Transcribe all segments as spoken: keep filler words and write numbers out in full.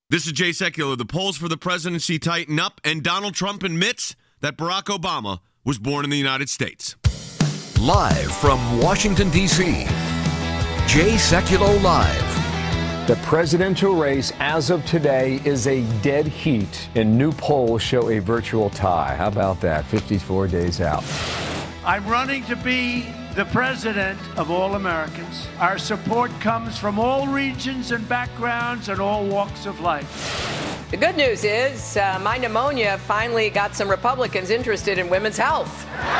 This is Jay Sekulow. The polls for the presidency tighten up, and Donald Trump admits that Barack Obama was born in the United States. Live from Washington, D C, Jay Sekulow Live. The presidential race as of today is a dead heat, and new polls show a virtual tie. How about that? fifty-four days out. I'm running to be the president of all Americans. Our support comes from all regions and backgrounds and all walks of life. The good news is uh, my pneumonia finally got some Republicans interested in women's health.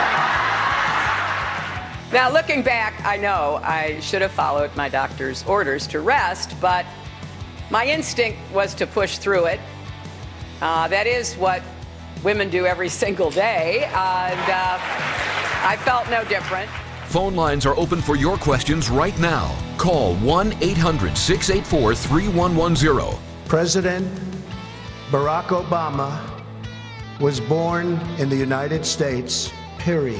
Now, looking back, I know I should have followed my doctor's orders to rest, but my instinct was to push through it. Uh, that is what women do every single day, and uh, I felt no different. Phone lines are open for your questions right now. Call one eight hundred six eight four three one one zero. President Barack Obama was born in the United States, period.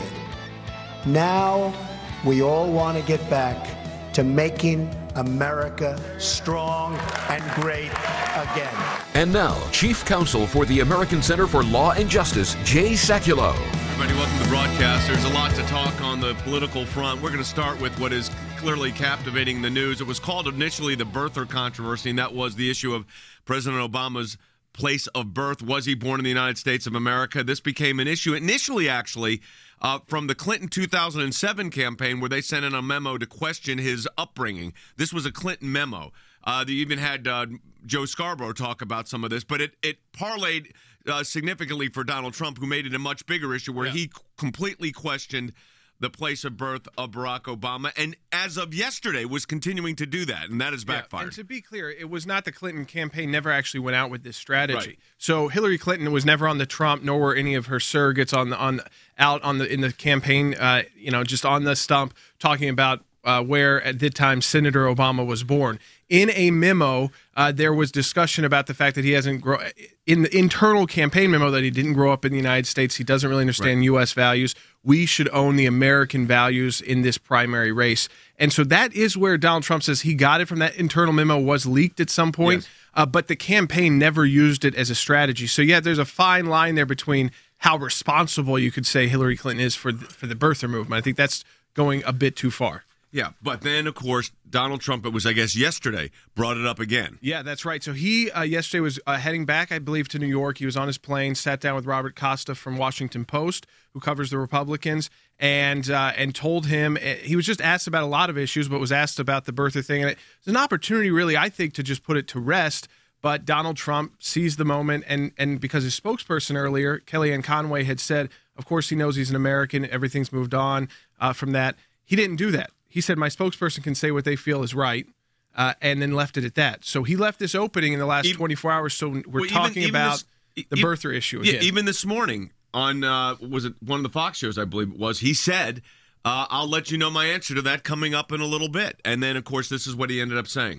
Now we all want to get back to making America strong and great again. And now, Chief Counsel for the American Center for Law and Justice, Jay Sekulow. Everybody, welcome to the broadcast. There's a lot to talk on the political front. We're going to start with what is clearly captivating the news. It was called initially the birther controversy, and that was the issue of President Obama's place of birth. Was he born in the United States of America? This became an issue initially, actually, uh, from the Clinton two thousand seven campaign, where they sent in a memo to question his upbringing. This was a Clinton memo. Uh, they even had uh, Joe Scarborough talk about some of this, but it, it parlayed uh, significantly for Donald Trump, who made it a much bigger issue, where yeah. he completely questioned the place of birth of Barack Obama, and as of yesterday was continuing to do that, and that has backfired. Yeah, and to be clear, it was not the Clinton campaign never actually went out with this strategy. Right. So Hillary Clinton was never on the Trump, nor were any of her surrogates on the on out on the in the campaign. Uh, you know, just on the stump talking about uh, where at that time Senator Obama was born. In a memo, uh, there was discussion about the fact that he hasn't grown in the internal campaign memo that he didn't grow up in the United States. He doesn't really understand right. U S values. We should own the American values in this primary race. And so that is where Donald Trump says he got it from. That internal memo was leaked at some point, yes. uh, but the campaign never used it as a strategy. So, yeah, there's a fine line there between how responsible you could say Hillary Clinton is for the, for the birther movement. I think that's going a bit too far. Yeah, but then, of course, Donald Trump, it was, I guess, yesterday, brought it up again. Yeah, that's right. So he, uh, yesterday, was uh, heading back, I believe, to New York. He was on his plane, sat down with Robert Costa from Washington Post, who covers the Republicans, and uh, and told him, uh, he was just asked about a lot of issues, but was asked about the birther thing. And it was an opportunity, really, I think, to just put it to rest. But Donald Trump seized the moment, and, and because his spokesperson earlier, Kellyanne Conway, had said, of course, he knows he's an American, everything's moved on uh, from that. He didn't do that. He said, my spokesperson can say what they feel is right, uh, and then left it at that. So he left this opening in the last even, twenty-four hours, so we're well, talking even, even about this, the even, birther issue again. Yeah, even this morning on, uh, was it one of the Fox shows, I believe it was, he said, uh, I'll let you know my answer to that coming up in a little bit. And then, of course, this is what he ended up saying.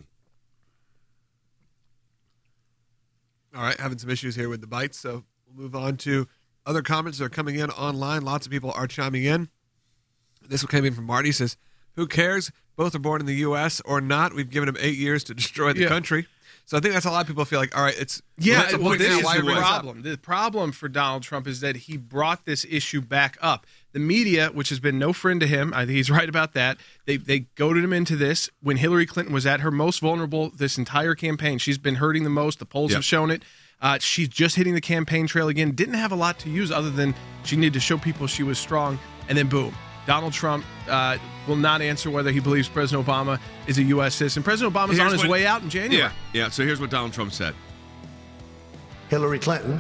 All right, having some issues here with the bites, so we'll move on to other comments that are coming in online. Lots of people are chiming in. This one came in from Marty, says, who cares? Both are born in the U S or not. We've given them eight years to destroy the yeah. country. So I think that's a lot of people feel like, all right, it's yeah. Well, well, this now, is why the problem. The problem for Donald Trump is that he brought this issue back up. The media, which has been no friend to him, I think he's right about that. They they goaded him into this when Hillary Clinton was at her most vulnerable this entire campaign. She's been hurting the most. The polls yep. have shown it. Uh, she's just hitting the campaign trail again. Didn't have a lot to use other than she needed to show people she was strong, and then boom. Donald Trump uh, will not answer whether he believes President Obama is a U S citizen. President Obama's here's on his what, way out in January. Yeah, yeah. So here's what Donald Trump said. Hillary Clinton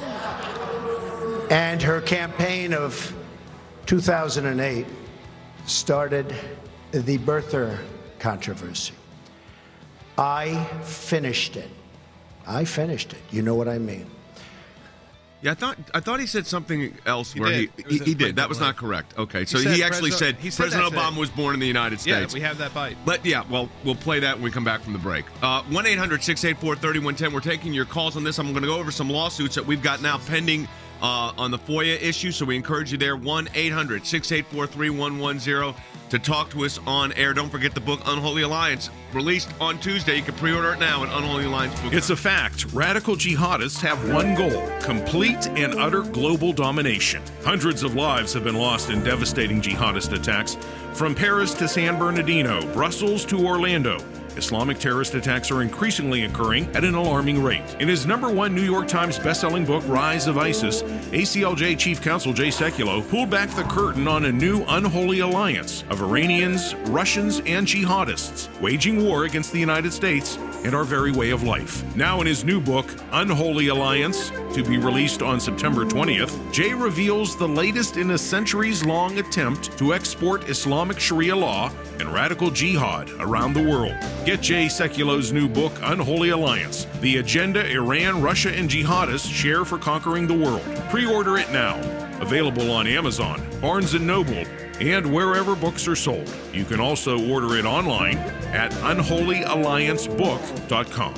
and her campaign of two thousand eight started the birther controversy. I finished it. I finished it. You know what I mean. Yeah, I thought I thought he said something else he where did. he he, he did. That was not correct. Okay, so he, he actually said, he said President Obama was born in the United States. Yeah, we have that bite. But yeah, well, we'll play that when we come back from the break. Uh, one eight hundred six eight four three one one zero. We're taking your calls on this. I'm going to go over some lawsuits that we've got now pending uh, on the FOIA issue, so we encourage you there. one eight hundred six eight four three one one zero. to talk to us on air. Don't forget the book Unholy Alliance, released on Tuesday. You can pre-order it now at Unholy Alliance Book. It's a fact. Radical jihadists have one goal: complete and utter global domination. Hundreds of lives have been lost in devastating jihadist attacks, from Paris to San Bernardino, Brussels to Orlando. Islamic terrorist attacks are increasingly occurring at an alarming rate. In his number one New York Times bestselling book, Rise of ISIS, A C L J Chief Counsel Jay Sekulow pulled back the curtain on a new unholy alliance of Iranians, Russians, and jihadists waging war against the United States and our very way of life. Now in his new book, Unholy Alliance, to be released on September twentieth, Jay reveals the latest in a centuries-long attempt to export Islamic Sharia law and radical jihad around the world. Get Jay Sekulow's new book, Unholy Alliance, the agenda Iran, Russia, and jihadists share for conquering the world. Pre-order it now. Available on Amazon, Barnes and Noble, and wherever books are sold. You can also order it online at unholy alliance book dot com.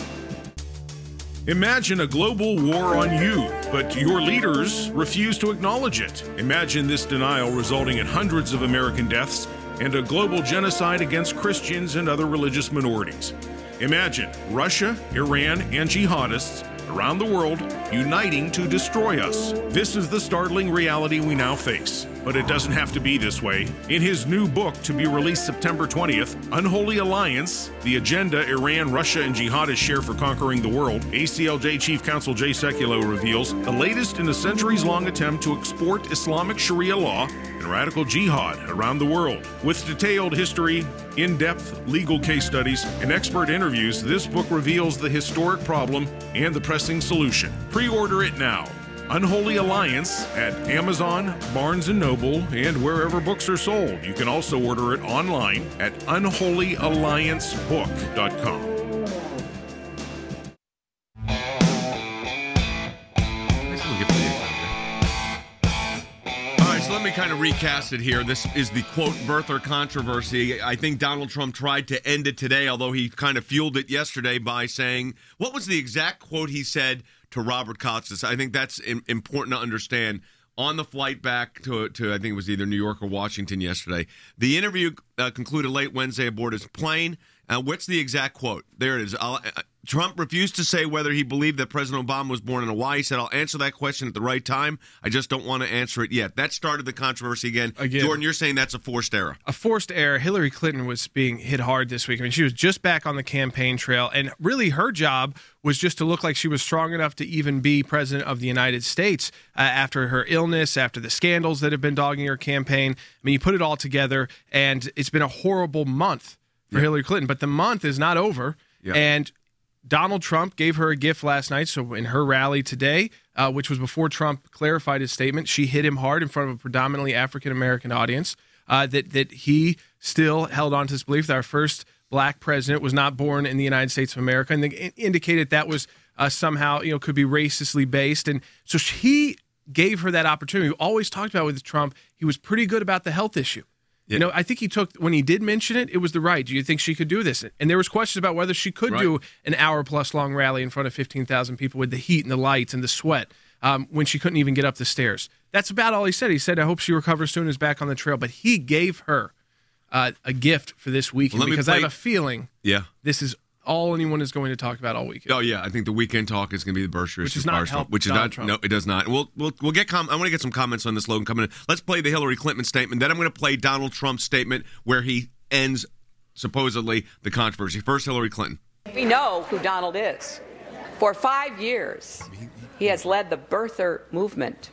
Imagine a global war on you, but your leaders refuse to acknowledge it. Imagine this denial resulting in hundreds of American deaths and a global genocide against Christians and other religious minorities. Imagine Russia, Iran, and jihadists around the world uniting to destroy us. This is the startling reality we now face. But it doesn't have to be this way. In his new book, to be released September twentieth, Unholy Alliance, the agenda Iran, Russia, and jihadists share for conquering the world, A C L J Chief Counsel Jay Sekulow reveals the latest in a centuries-long attempt to export Islamic Sharia law and radical jihad around the world. With detailed history, in-depth legal case studies, and expert interviews, this book reveals the historic problem and the pressing solution. Pre-order it now. Unholy Alliance at Amazon, Barnes and Noble, and wherever books are sold. You can also order it online at unholy alliance book dot com. Let me kind of recast it here. This is the, quote, birther controversy. I think Donald Trump tried to end it today, although he kind of fueled it yesterday by saying, what was the exact quote he said to Robert Costas? I think that's in, important to understand. On the flight back to, to, I think it was either New York or Washington yesterday, the interview uh, concluded late Wednesday aboard his plane. Uh, what's the exact quote? There it is. I'll, uh, Trump refused to say whether he believed that President Obama was born in Hawaii. He said, I'll answer that question at the right time. I just don't want to answer it yet. That started the controversy again. again. Jordan, you're saying that's a forced error. A forced error. Hillary Clinton was being hit hard this week. I mean, she was just back on the campaign trail, and really her job was just to look like she was strong enough to even be president of the United States uh, after her illness, after the scandals that have been dogging her campaign. I mean, you put it all together, and it's been a horrible month for yeah. Hillary Clinton. But the month is not over, yeah. and Donald Trump gave her a gift last night. So in her rally today, uh, which was before Trump clarified his statement, she hit him hard in front of a predominantly African-American audience, uh, that, that he still held on to his belief that our first black president was not born in the United States of America, and they indicated that was uh, somehow, you know, could be racistly based. And so he gave her that opportunity. We always talked about with Trump, he was pretty good about the health issue. Yeah. You know, I think he took, when he did mention it, it was the right. Do you think she could do this? And there was questions about whether she could right. do an hour-plus long rally in front of fifteen thousand people with the heat and the lights and the sweat um, when she couldn't even get up the stairs. That's about all he said. He said, I hope she recovers soon, is back on the trail. But he gave her uh, a gift for this weekend well, because play- I have a feeling yeah. this is all anyone is going to talk about all weekend. Oh yeah, I think the weekend talk is going to be the Berkshire, which is not help which is Donald not Trump. No, it does not. We'll we'll we'll get com- I want to get some comments on this, Logan, coming in. Let's play the Hillary Clinton statement. Then I'm going to play Donald Trump's statement where he ends supposedly the controversy. First, Hillary Clinton. We know who Donald is. For five years, he has led the birther movement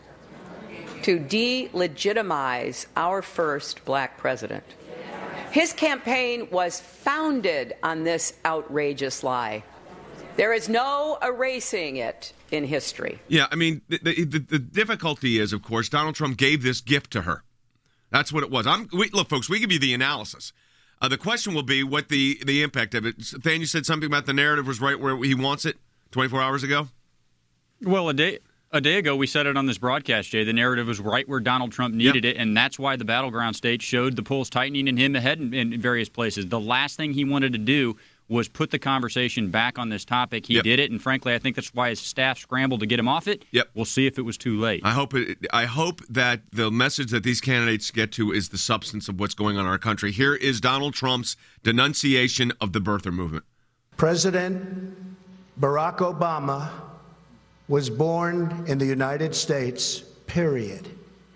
to delegitimize our first black president. His campaign was founded on this outrageous lie. There is no erasing it in history. Yeah, I mean, the, the, the difficulty is, of course, Donald Trump gave this gift to her. That's what it was. I'm, we, look, folks, we give you the analysis. Uh, the question will be what the, the impact of it. Thane, you said something about the narrative was right where he wants it twenty-four hours ago? Well, a day... A day ago, we said it on this broadcast, Jay. The narrative was right where Donald Trump needed yep. it, and that's why the battleground states showed the polls tightening in him ahead in, in various places. The last thing he wanted to do was put the conversation back on this topic. He Yep. did it, and frankly, I think that's why his staff scrambled to get him off it. Yep. We'll see if it was too late. I hope it, I hope that the message that these candidates get to is the substance of what's going on in our country. Here is Donald Trump's denunciation of the birther movement. President Barack Obama was born in the United States, period.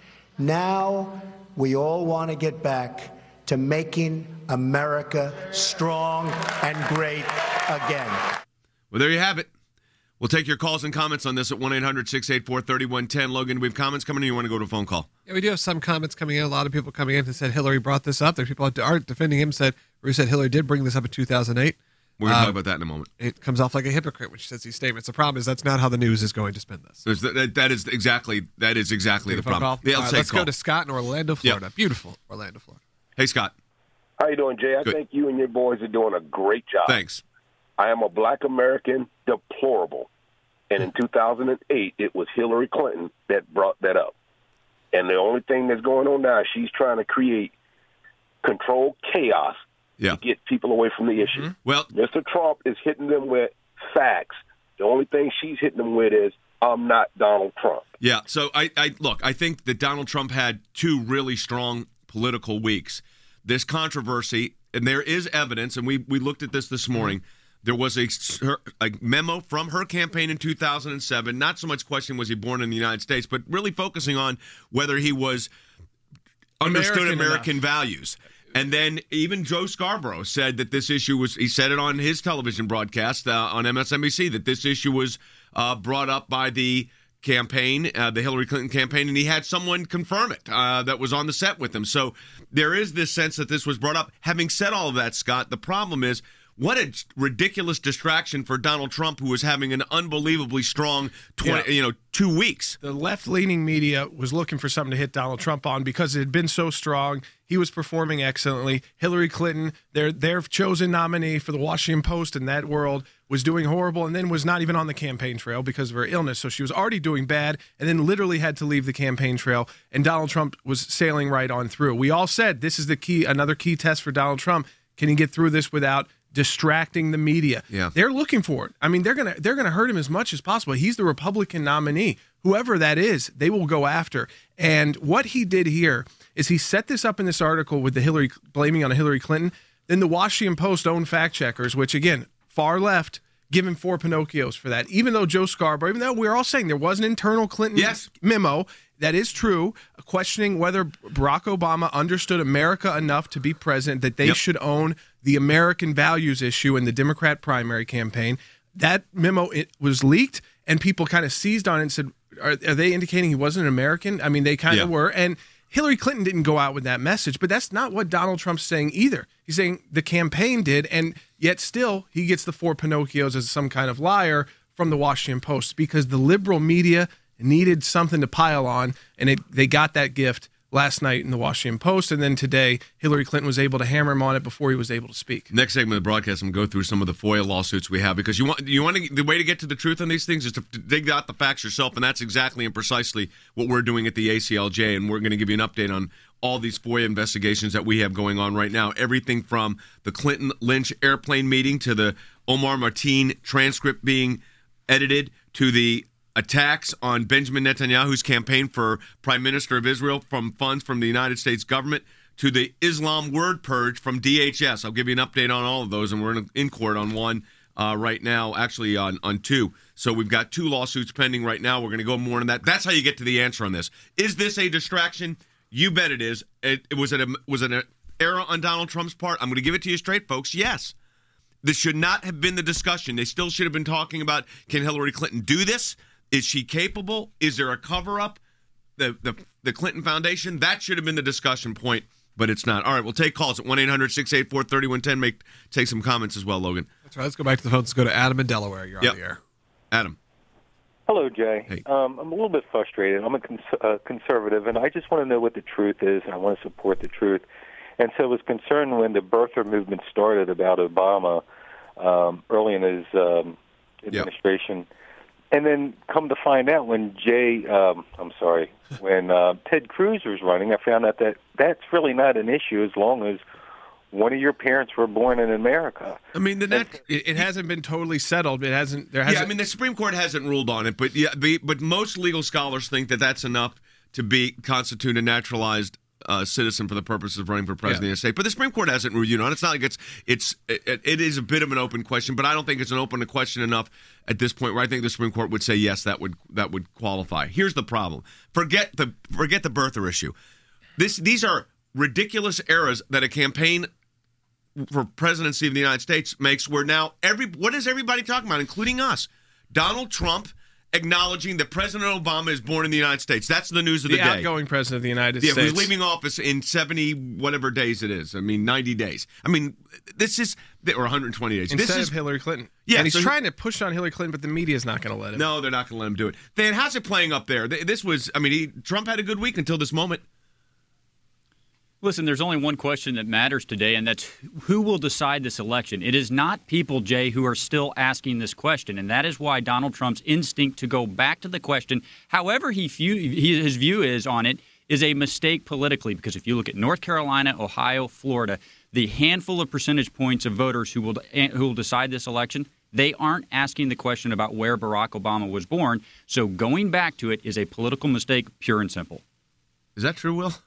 Now we all want to get back to making America strong and great again. Well, there you have it. We'll take your calls and comments on this at one eight hundred six eight four three one one zero. Logan, we have comments coming in. You want to go to a phone call? Yeah, we do have some comments coming in. A lot of people coming in who said Hillary brought this up. There's people that aren't defending him, said, who said Hillary did bring this up in two thousand eight. We're going to Um, talk about that in a moment. It comes off like a hypocrite when she says these statements. The problem is that's not how the news is going to spin this. There's that, that is exactly that is exactly the Phone problem. call? Yeah, All let's right, take let's a call. go to Scott in Orlando, Florida. Yep. Beautiful Orlando, Florida. Hey, Scott. How you doing, Jay? I Good. think you and your boys are doing a great job. Thanks. I am a black American deplorable. And in two thousand eight, it was Hillary Clinton that brought that up. And the only thing that's going on now, she's trying to create controlled chaos Yeah. to get people away from the issue. Well, Mister Trump is hitting them with facts. The only thing she's hitting them with is, I'm not Donald Trump. Yeah. So I, I look, I think that Donald Trump had two really strong political weeks. This controversy, and there is evidence, and we, we looked at this this morning. There was a, a memo from her campaign in two thousand seven, not so much question was he born in the United States, but really focusing on whether he was understood American American, enough. values. And then even Joe Scarborough said that this issue was, he said it on his television broadcast uh, on M S N B C, that this issue was uh, brought up by the campaign, uh, the Hillary Clinton campaign, and he had someone confirm it uh, that was on the set with him. So there is this sense that this was brought up. Having said all of that, Scott, the problem is, what a ridiculous distraction for Donald Trump, who was having an unbelievably strong, twenty, Yeah. you know, two weeks. The left-leaning media was looking for something to hit Donald Trump on because it had been so strong. He was performing excellently. Hillary Clinton, their their chosen nominee for the Washington Post in that world, was doing horrible and then was not even on the campaign trail because of her illness. So she was already doing bad and then literally had to leave the campaign trail. And Donald Trump was sailing right on through. We all said this is the key, another key test for Donald Trump. Can he get through this without distracting the media? Yeah. They're looking for it. I mean, they're gonna they're gonna hurt him as much as possible. He's the Republican nominee. Whoever that is, they will go after. And what he did here is he set this up in this article with the Hillary blaming on Hillary Clinton. Then the Washington Post own fact checkers, which again, far left, give him four Pinocchios for that. Even though Joe Scarborough, even though we're all saying there was an internal Clinton Yes. memo, that is true, questioning whether Barack Obama understood America enough to be president, that they Yep. should own the American values issue in the Democrat primary campaign. That memo, it was leaked, and people kind of seized on it and said, are, are they indicating he wasn't an American? I mean, they kind Yeah. of were. And Hillary Clinton didn't go out with that message, but that's not what Donald Trump's saying either. He's saying the campaign did, and yet still he gets the four Pinocchios as some kind of liar from the Washington Post because the liberal media needed something to pile on, and it, they got that gift last night in the Washington Post, and then today Hillary Clinton was able to hammer him on it before he was able to speak. Next segment of the broadcast, I'm going to go through some of the FOIA lawsuits we have because you want you want to, the way to get to the truth on these things is to dig out the facts yourself, and that's exactly and precisely what we're doing at the A C L J, and we're going to give you an update on all these FOIA investigations that we have going on right now. Everything from the Clinton Lynch airplane meeting to the Omar Martin transcript being edited to the attacks on Benjamin Netanyahu's campaign for Prime Minister of Israel from funds from the United States government to the Islam word purge from D H S. I'll give you an update on all of those, and we're in, in court on one uh, right now, actually on, on two. So we've got two lawsuits pending right now. We're going to go more on that. That's how you get to the answer on this. Is this a distraction? You bet it is. It, it was it a, was it an error on Donald Trump's part? I'm going to give it to you straight, folks. Yes. This should not have been the discussion. They still should have been talking about, can Hillary Clinton do this? Is she capable? Is there a cover-up? The, the the Clinton Foundation? That should have been the discussion point, but it's not. All right, we'll take calls at one eight hundred six eight four three one one zero. Make take some comments as well, Logan. That's right. Let's go back to the phones. Let's go to Adam in Delaware. You're Yep. on the air. Adam. Hello, Jay. Hey. Um, I'm a little bit frustrated. I'm a cons- uh, conservative, and I just want to know what the truth is, and I want to support the truth. And so I was concerned when the birther movement started about Obama um, early in his um, administration. Yep. And then come to find out when Jay, um, I'm sorry, when uh, Ted Cruz was running, I found out that that's really not an issue as long as one of your parents were born in America. I mean, the net, it, it hasn't been totally settled. It hasn't. There yeah, hasn't. I mean, the Supreme Court hasn't ruled on it, but yeah, but most legal scholars think that that's enough to be constitute a naturalized uh, citizen for the purposes of running for president yeah. of the United States. But the Supreme Court hasn't ruled on it. It's not like it's it's it, it is a bit of an open question, but I don't think it's an open question enough at this point where I think the Supreme Court would say yes, that would that would qualify. Here's the problem: forget the forget the birther issue. This these are ridiculous errors that a campaign for presidency of the United States makes, where now every what is everybody talking about, including us? Donald Trump acknowledging that President Obama is born in the United States. That's the news of the, the day. The outgoing president of the United yeah, States. Yeah, who's leaving office in seventy whatever days it is. I mean, ninety days. I mean, this is, or one hundred twenty days. Instead this is of Hillary Clinton. Yeah, and he's so trying to push on Hillary Clinton, but the media is not going to let him. No, they're not going to let him do it. Then how's it playing up there? This was, I mean, he, Trump had a good week until this moment. Listen, there's only one question that matters today, and that's who will decide this election. It is not people, Jay, who are still asking this question, and that is why Donald Trump's instinct to go back to the question, however he view, his view is on it, is a mistake politically. Because if you look at North Carolina, Ohio, Florida, the handful of percentage points of voters who will who will decide this election, they aren't asking the question about where Barack Obama was born. So going back to it is a political mistake, pure and simple. Is that true, Will?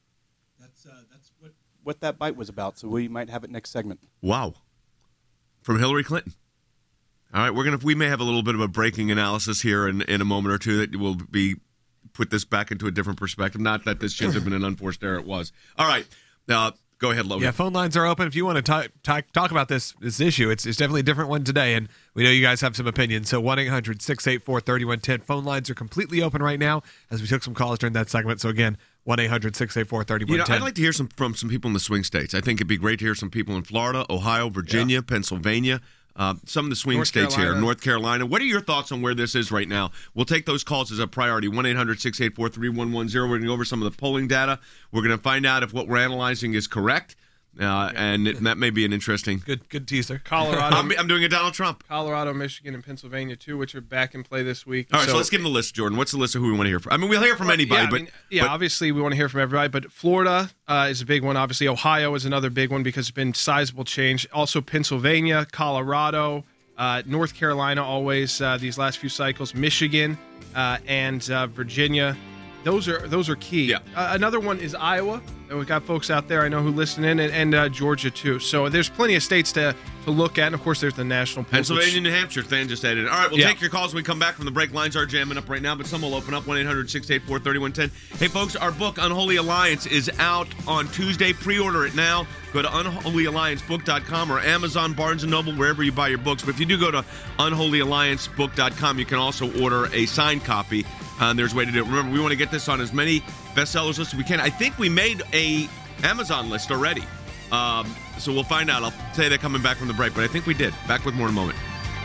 What that bite was about, so we might have it next segment. Wow. From Hillary Clinton. All right, we're gonna we may have a little bit of a breaking analysis here in, in a moment or two that will be put this back into a different perspective. Not that this should have been an unforced error, it was. All right. Uh, go ahead, Logan. Yeah, phone lines are open if you want to talk, talk, talk about this this issue. It's, it's definitely a different one today, and we know you guys have some opinions. So one eight hundred six eight four three one one zero. Phone lines are completely open right now as we took some calls during that segment. So again, one eight hundred six eight four three one one zero. You know, I'd like to hear some from some people in the swing states. I think it'd be great to hear some people in Florida, Ohio, Virginia, yeah. Pennsylvania, uh, some of the swing North states Carolina. here, North Carolina. What are your thoughts on where this is right now? We'll take those calls as a priority. one eight hundred six eight four three one one zero. We're going to go over some of the polling data. We're going to find out if what we're analyzing is correct. Uh, and it, that may be an interesting good good teaser. Colorado, I'm, I'm doing a Donald Trump. Colorado, Michigan, and Pennsylvania too, which are back in play this week. All right, so, so let's give them the list, Jordan. What's the list of who we want to hear from? I mean, we'll hear from anybody, yeah, I but mean, yeah, but, obviously we want to hear from everybody. But Florida uh, is a big one. Obviously, Ohio is another big one because it's been sizable change. Also, Pennsylvania, Colorado, uh, North Carolina, always uh, these last few cycles. Michigan uh, and uh, Virginia. Those are those are key. Yeah. Uh, another one is Iowa. We've got folks out there I know who listen in, and, and uh, Georgia too. So there's plenty of states to, to look at. And of course, there's the national polls. Pennsylvania, which, New Hampshire. Than just added. All right, we'll yeah. take your calls when we come back from the break. Lines are jamming up right now, but some will open up. one eight hundred six eight four three one one zero. Hey, folks, our book, Unholy Alliance, is out on Tuesday. Pre-order it now. Go to unholy alliance book dot com or Amazon, Barnes and Noble, wherever you buy your books. But if you do go to unholy alliance book dot com, you can also order a signed copy. Uh, there's a way to do it. Remember, we want to get this on as many bestsellers lists as we can. I think we made a Amazon list already. Um, so we'll find out. I'll say that coming back from the break, but I think we did. Back with more in a moment.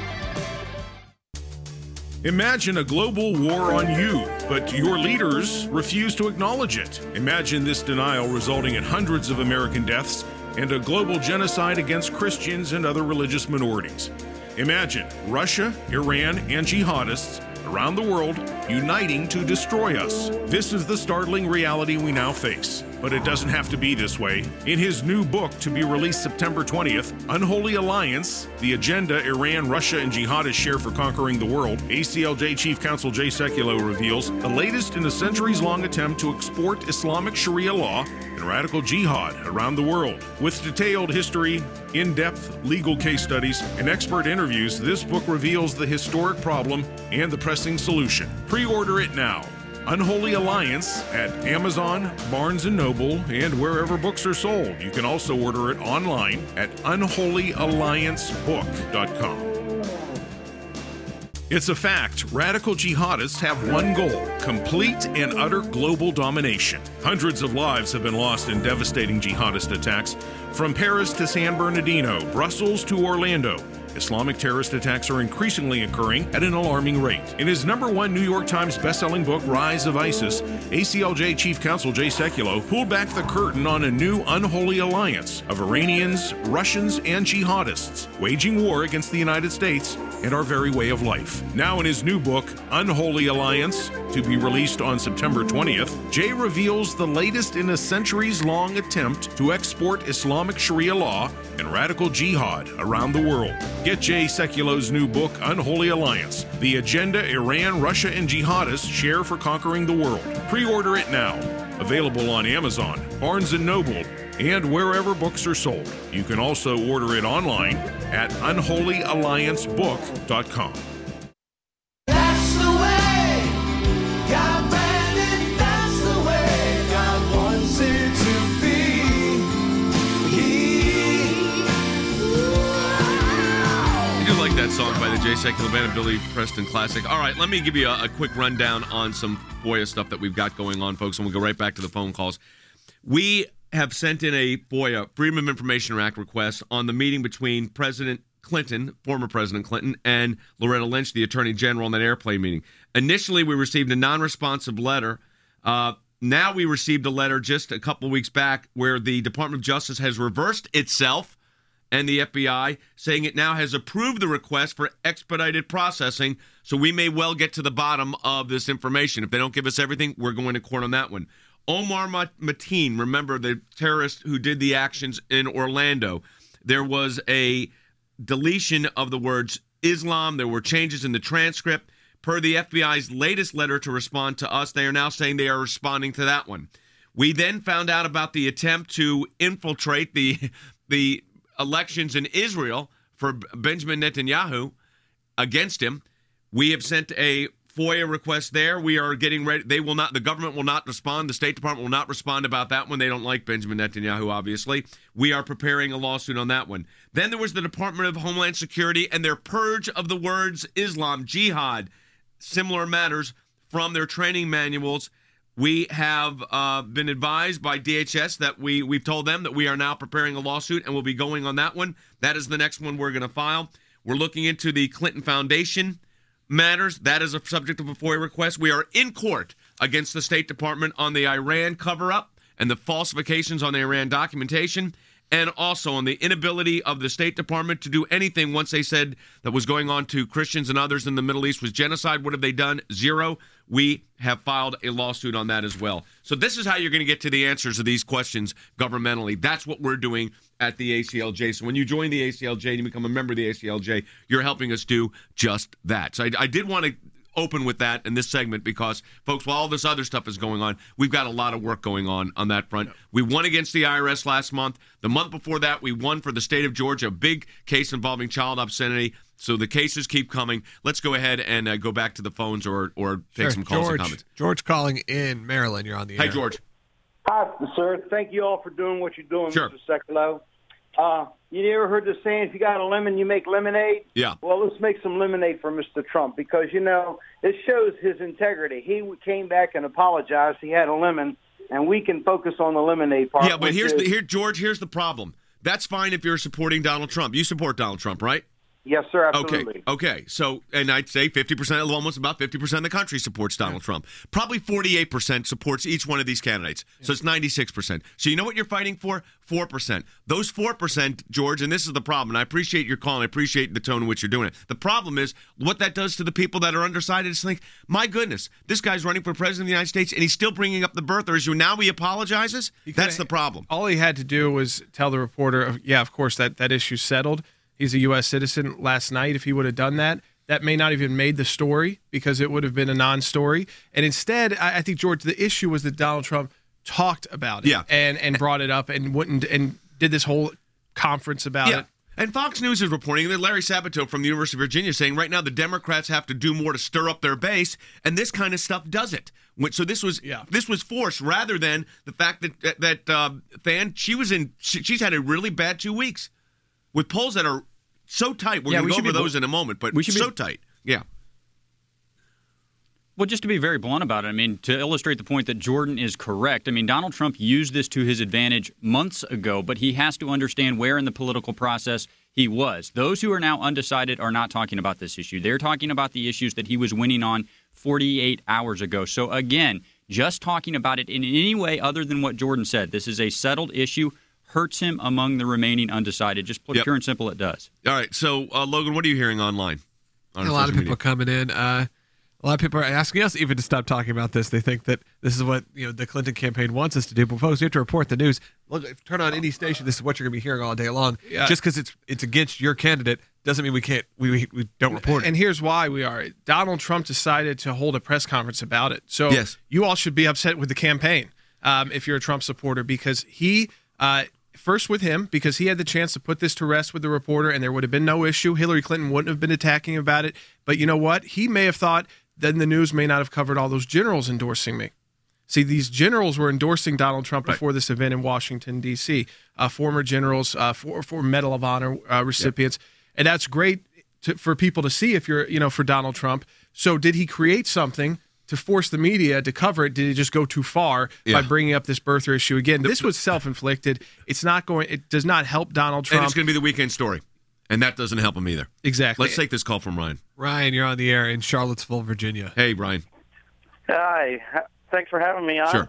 Imagine a global war on you, but your leaders refuse to acknowledge it. Imagine this denial resulting in hundreds of American deaths and a global genocide against Christians and other religious minorities. Imagine Russia, Iran, and jihadists around the world uniting to destroy us. This is the startling reality we now face. But it doesn't have to be this way. In his new book, to be released September twentieth, Unholy Alliance, The Agenda Iran, Russia, and Jihadists Share for Conquering the World, A C L J Chief Counsel Jay Sekulow reveals the latest in a centuries-long attempt to export Islamic Sharia law and radical jihad around the world. With detailed history, in-depth legal case studies, and expert interviews, this book reveals the historic problem and the pressing solution. Pre-order it now. Unholy Alliance at Amazon, Barnes and Noble, and wherever books are sold. You can also order it online at unholy alliance book dot com. It's a fact. Radical jihadists have one goal: complete and utter global domination. Hundreds of lives have been lost in devastating jihadist attacks. From Paris to San Bernardino, Brussels to Orlando, Islamic terrorist attacks are increasingly occurring at an alarming rate. In his number one New York Times bestselling book, Rise of ISIS, A C L J Chief Counsel Jay Sekulow pulled back the curtain on a new unholy alliance of Iranians, Russians, and jihadists waging war against the United States and our very way of life. Now in his new book, Unholy Alliance, to be released on September twentieth, Jay reveals the latest in a centuries-long attempt to export Islamic Sharia law and radical jihad around the world. Get Jay Sekulo's new book, Unholy Alliance, the agenda Iran, Russia, and jihadists share for conquering the world. Pre-order it now. Available on Amazon, Barnes and Noble, and wherever books are sold. You can also order it online at unholy alliance book dot com. That's the way God planned it. That's the way God wants it to be. I do like that song by the Jay Sekulo Band, a Billy Preston classic. All right, let me give you a, a quick rundown on some FOIA stuff that we've got going on, folks, and we'll go right back to the phone calls. We have sent in a FOIA, Freedom of Information Act request on the meeting between President Clinton, former President Clinton, and Loretta Lynch, the Attorney General, in that airplane meeting. Initially, we received a non-responsive letter. Uh, now we received a letter just a couple of weeks back where the Department of Justice has reversed itself and the F B I, saying it now has approved the request for expedited processing, so we may well get to the bottom of this information. If they don't give us everything, we're going to court on that one. Omar Mateen, remember the terrorist who did the actions in Orlando. There was a deletion of the words Islam. There were changes in the transcript. Per the F B I's latest letter to respond to us, they are now saying they are responding to that one. We then found out about the attempt to infiltrate the the elections in Israel for Benjamin Netanyahu against him. We have sent a FOIA request there. We are getting ready. They will not, the government will not respond. The State Department will not respond about that one. They don't like Benjamin Netanyahu, obviously. We are preparing a lawsuit on that one. Then there was the Department of Homeland Security and their purge of the words Islam, jihad, similar matters from their training manuals. We have uh, been advised by D H S that we, we've told them that we are now preparing a lawsuit and we'll be going on that one. That is the next one we're going to file. We're looking into the Clinton Foundation matters. That is a subject of a FOIA request. We are in court against the State Department on the Iran cover-up and the falsifications on the Iran documentation, and also on the inability of the State Department to do anything once they said that was going on to Christians and others in the Middle East was genocide. What have they done? Zero. We have filed a lawsuit on that as well. So this is how you're going to get to the answers to these questions governmentally. That's what we're doing at the A C L J. So when you join the A C L J and you become a member of the A C L J, you're helping us do just that. So I, I did want to open with that in this segment because, folks, while all this other stuff is going on, we've got a lot of work going on on that front. We won against the I R S last month. The month before that, we won for the state of Georgia, a big case involving child obscenity. So the cases keep coming. Let's go ahead and uh, go back to the phones or or take Sure. some calls George, and comments. George calling in Maryland. You're on the air. Hi, George. Hi, sir. Thank you all for doing what you're doing, Sure. Mister Sekulow. Uh, you ever heard the saying, if you got a lemon, you make lemonade? Yeah. Well, let's make some lemonade for Mister Trump because, you know, it shows his integrity. He came back and apologized. He had a lemon, and we can focus on the lemonade part. Yeah, but which here's is, the, here, George, here's the problem. That's fine if you're supporting Donald Trump. You support Donald Trump, right? Yes, sir, absolutely. Okay, okay. So, and I'd say fifty percent, almost about fifty percent of the country supports Donald Trump. Probably forty-eight percent supports each one of these candidates. So it's ninety-six percent. So you know what you're fighting for? four percent. Those four percent, George, and this is the problem, and I appreciate your call, and I appreciate the tone in which you're doing it. The problem is what that does to the people that are undecided is think, my goodness, this guy's running for president of the United States, and he's still bringing up the birther issue. Now he apologizes? That's the problem. All he had to do was tell the reporter, yeah, of course, that, that issue's settled. He's a U S citizen. Last night, if he would have done that, that may not even made the story because it would have been a non-story. And instead, I, I think, George, the issue was that Donald Trump talked about it Yeah. and, and brought it up and wouldn't and did this whole conference about Yeah. it. And Fox News is reporting that Larry Sabato from the University of Virginia is saying right now the Democrats have to do more to stir up their base, and this kind of stuff does it. So this was this was forced rather than the fact that that, that uh, Than she was in she, she's had a really bad two weeks with polls that are so tight. We're Yeah, going we to should go over be- those in a moment, but we should be- so tight. Yeah. Well, just to be very blunt about it, I mean, to illustrate the point that Jordan is correct, I mean, Donald Trump used this to his advantage months ago, but he has to understand where in the political process he was. Those who are now undecided are not talking about this issue. They're talking about the issues that he was winning on forty-eight hours ago. So, again, just talking about it in any way other than what Jordan said, this is a settled issue, hurts him among the remaining undecided. Just put Yep. pure and simple, it does. All right. So, uh, Logan, what are you hearing online? on a lot social of people media. coming in. Uh, a lot of people are asking us even to stop talking about this. They think that this is what you know the Clinton campaign wants us to do. But folks, we have to report the news. Look, if you turn on any station, this is what you're going to be hearing all day long. Yeah. Just because it's it's against your candidate doesn't mean we can't we we, we don't report it. And here's why we are. Donald Trump decided to hold a press conference about it. So Yes. you all should be upset with the campaign um, if you're a Trump supporter, because he uh, first with him because he had the chance to put this to rest with the reporter, and there would have been no issue. Hillary Clinton wouldn't have been attacking about it. But you know what? He may have thought then the news may not have covered all those generals endorsing me. See, these generals were endorsing Donald Trump before this event in Washington, D C, uh, former generals, uh, for, for Medal of Honor uh, recipients. Yep. And that's great to, for people to see if you're, you know, for Donald Trump. So did he create something to force the media to cover it? Did he just go too far Yeah. by bringing up this birther issue again? This was self-inflicted. It's not going, it does not help Donald Trump. And it's going to be the weekend story. And that doesn't help him either. Exactly. Let's take this call from Ryan. Ryan, you're on the air in Charlottesville, Virginia. Hey, Ryan. Hi. Thanks for having me on. Sure.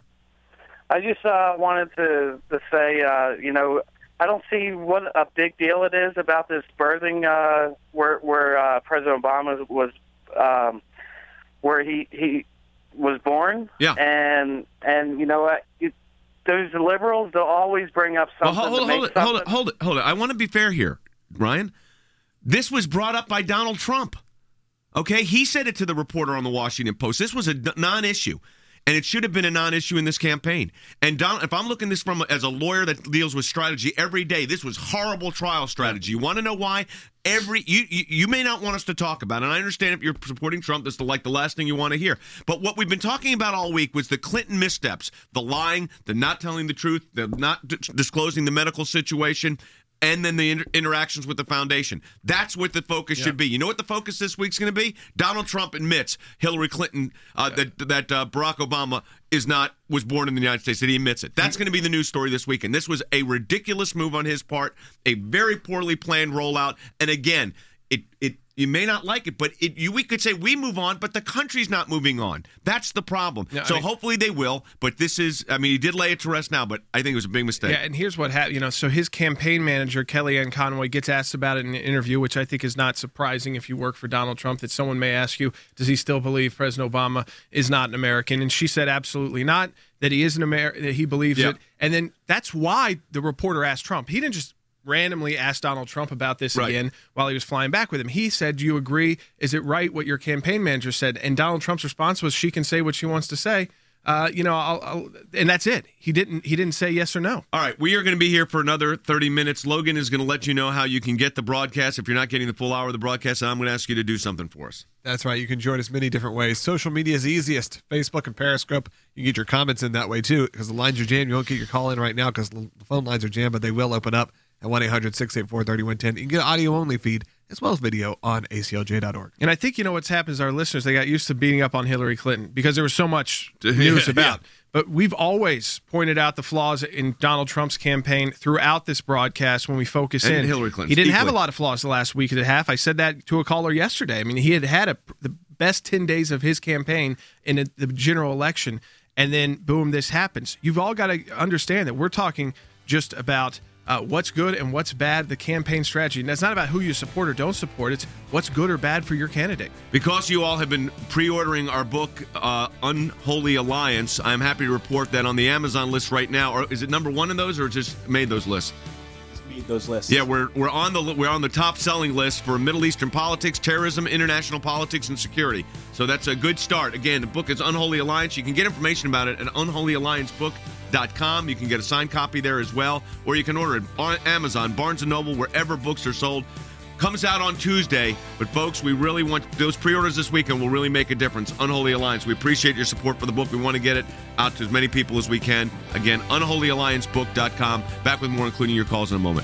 I just uh, wanted to, to say, uh, you know, I don't see what a big deal it is about this birthing uh, where, where uh, President Obama was, um, where he, he was born. Yeah. And, and you know what? You, those liberals, they'll always bring up Well, something hold, to hold, make it, hold it, something- hold it, hold it. I want to be fair here, Ryan. This was brought up by Donald Trump. Okay? He said it to the reporter on the Washington Post. This was a non-issue. And it should have been a non-issue in this campaign. And Don, if I'm looking at this from as a lawyer that deals with strategy every day, this was horrible trial strategy. You want to know why? Every you, you you may not want us to talk about it. And I understand if you're supporting Trump, that's the, like the last thing you want to hear. But what we've been talking about all week was the Clinton missteps, the lying, the not telling the truth, the not d- disclosing the medical situation, and then the inter- interactions with the foundation. That's what the focus Yeah. should be. You know what the focus this week's going to be? Donald Trump admits Hillary Clinton, uh, that that uh, Barack Obama is not was born in the United States, that he admits it. That's going to be the news story this weekend. This was a ridiculous move on his part, a very poorly planned rollout, and again, it it you may not like it, but it you we could say we move on, but the country's not moving on. That's the problem. Yeah, I so mean- hopefully they will, but this is, I mean, he did lay it to rest now, but I think it was a big mistake. Yeah, and here's what happened. You know, so his campaign manager, Kellyanne Conway, gets asked about it in an interview, which I think is not surprising if you work for Donald Trump, that someone may ask you, does he still believe President Obama is not an American? And she said absolutely not, that he is an American, that he believes Yeah. it. And then that's why the reporter asked Trump. He didn't just randomly asked Donald Trump about this Right. again while he was flying back with him. He said, do you agree? Is it right what your campaign manager said? And Donald Trump's response was, she can say what she wants to say. Uh, you know, I'll, I'll, and that's it. He didn't. He didn't say yes or no. All right, we are going to be here for another thirty minutes. Logan is going to let you know how you can get the broadcast if you're not getting the full hour of the broadcast, and I'm going to ask you to do something for us. That's right. You can join us many different ways. Social media is easiest. Facebook and Periscope. You can get your comments in that way, too, because the lines are jammed. You won't get your call in right now because the phone lines are jammed, but they will open up at one eight hundred six eight four three one one zero. You can get an audio-only feed as well as video on A C L J dot org. And I think, you know, what's happened is our listeners, they got used to beating up on Hillary Clinton because there was so much news Yeah, about. yeah. But we've always pointed out the flaws in Donald Trump's campaign throughout this broadcast when we focus And in. Hillary Clinton's He didn't have a equally. lot of flaws the last week and a half. I said that to a caller yesterday. I mean, he had had a, the best ten days of his campaign in a, the general election, and then, boom, this happens. You've all got to understand that we're talking just about Uh, what's good and what's bad, the campaign strategy. And that's not about who you support or don't support. It's what's good or bad for your candidate. Because you all have been pre-ordering our book, uh, Unholy Alliance, I'm happy to report that on the Amazon list right now. Or is it number one in those, or just made those lists? Made those lists. Yeah, we're we're on the we're on the top selling list for Middle Eastern politics, terrorism, international politics, and security. So that's a good start. Again, the book is Unholy Alliance. You can get information about it at unholy alliance book dot com. You can get a signed copy there as well, or you can order it on Amazon, Barnes and Noble, wherever books are sold. Comes out on Tuesday, but folks, we really want those pre-orders this weekend will really make a difference. Unholy Alliance. We appreciate your support for the book. We want to get it out to as many people as we can. Again, unholy alliance book dot com. Back with more, including your calls in a moment.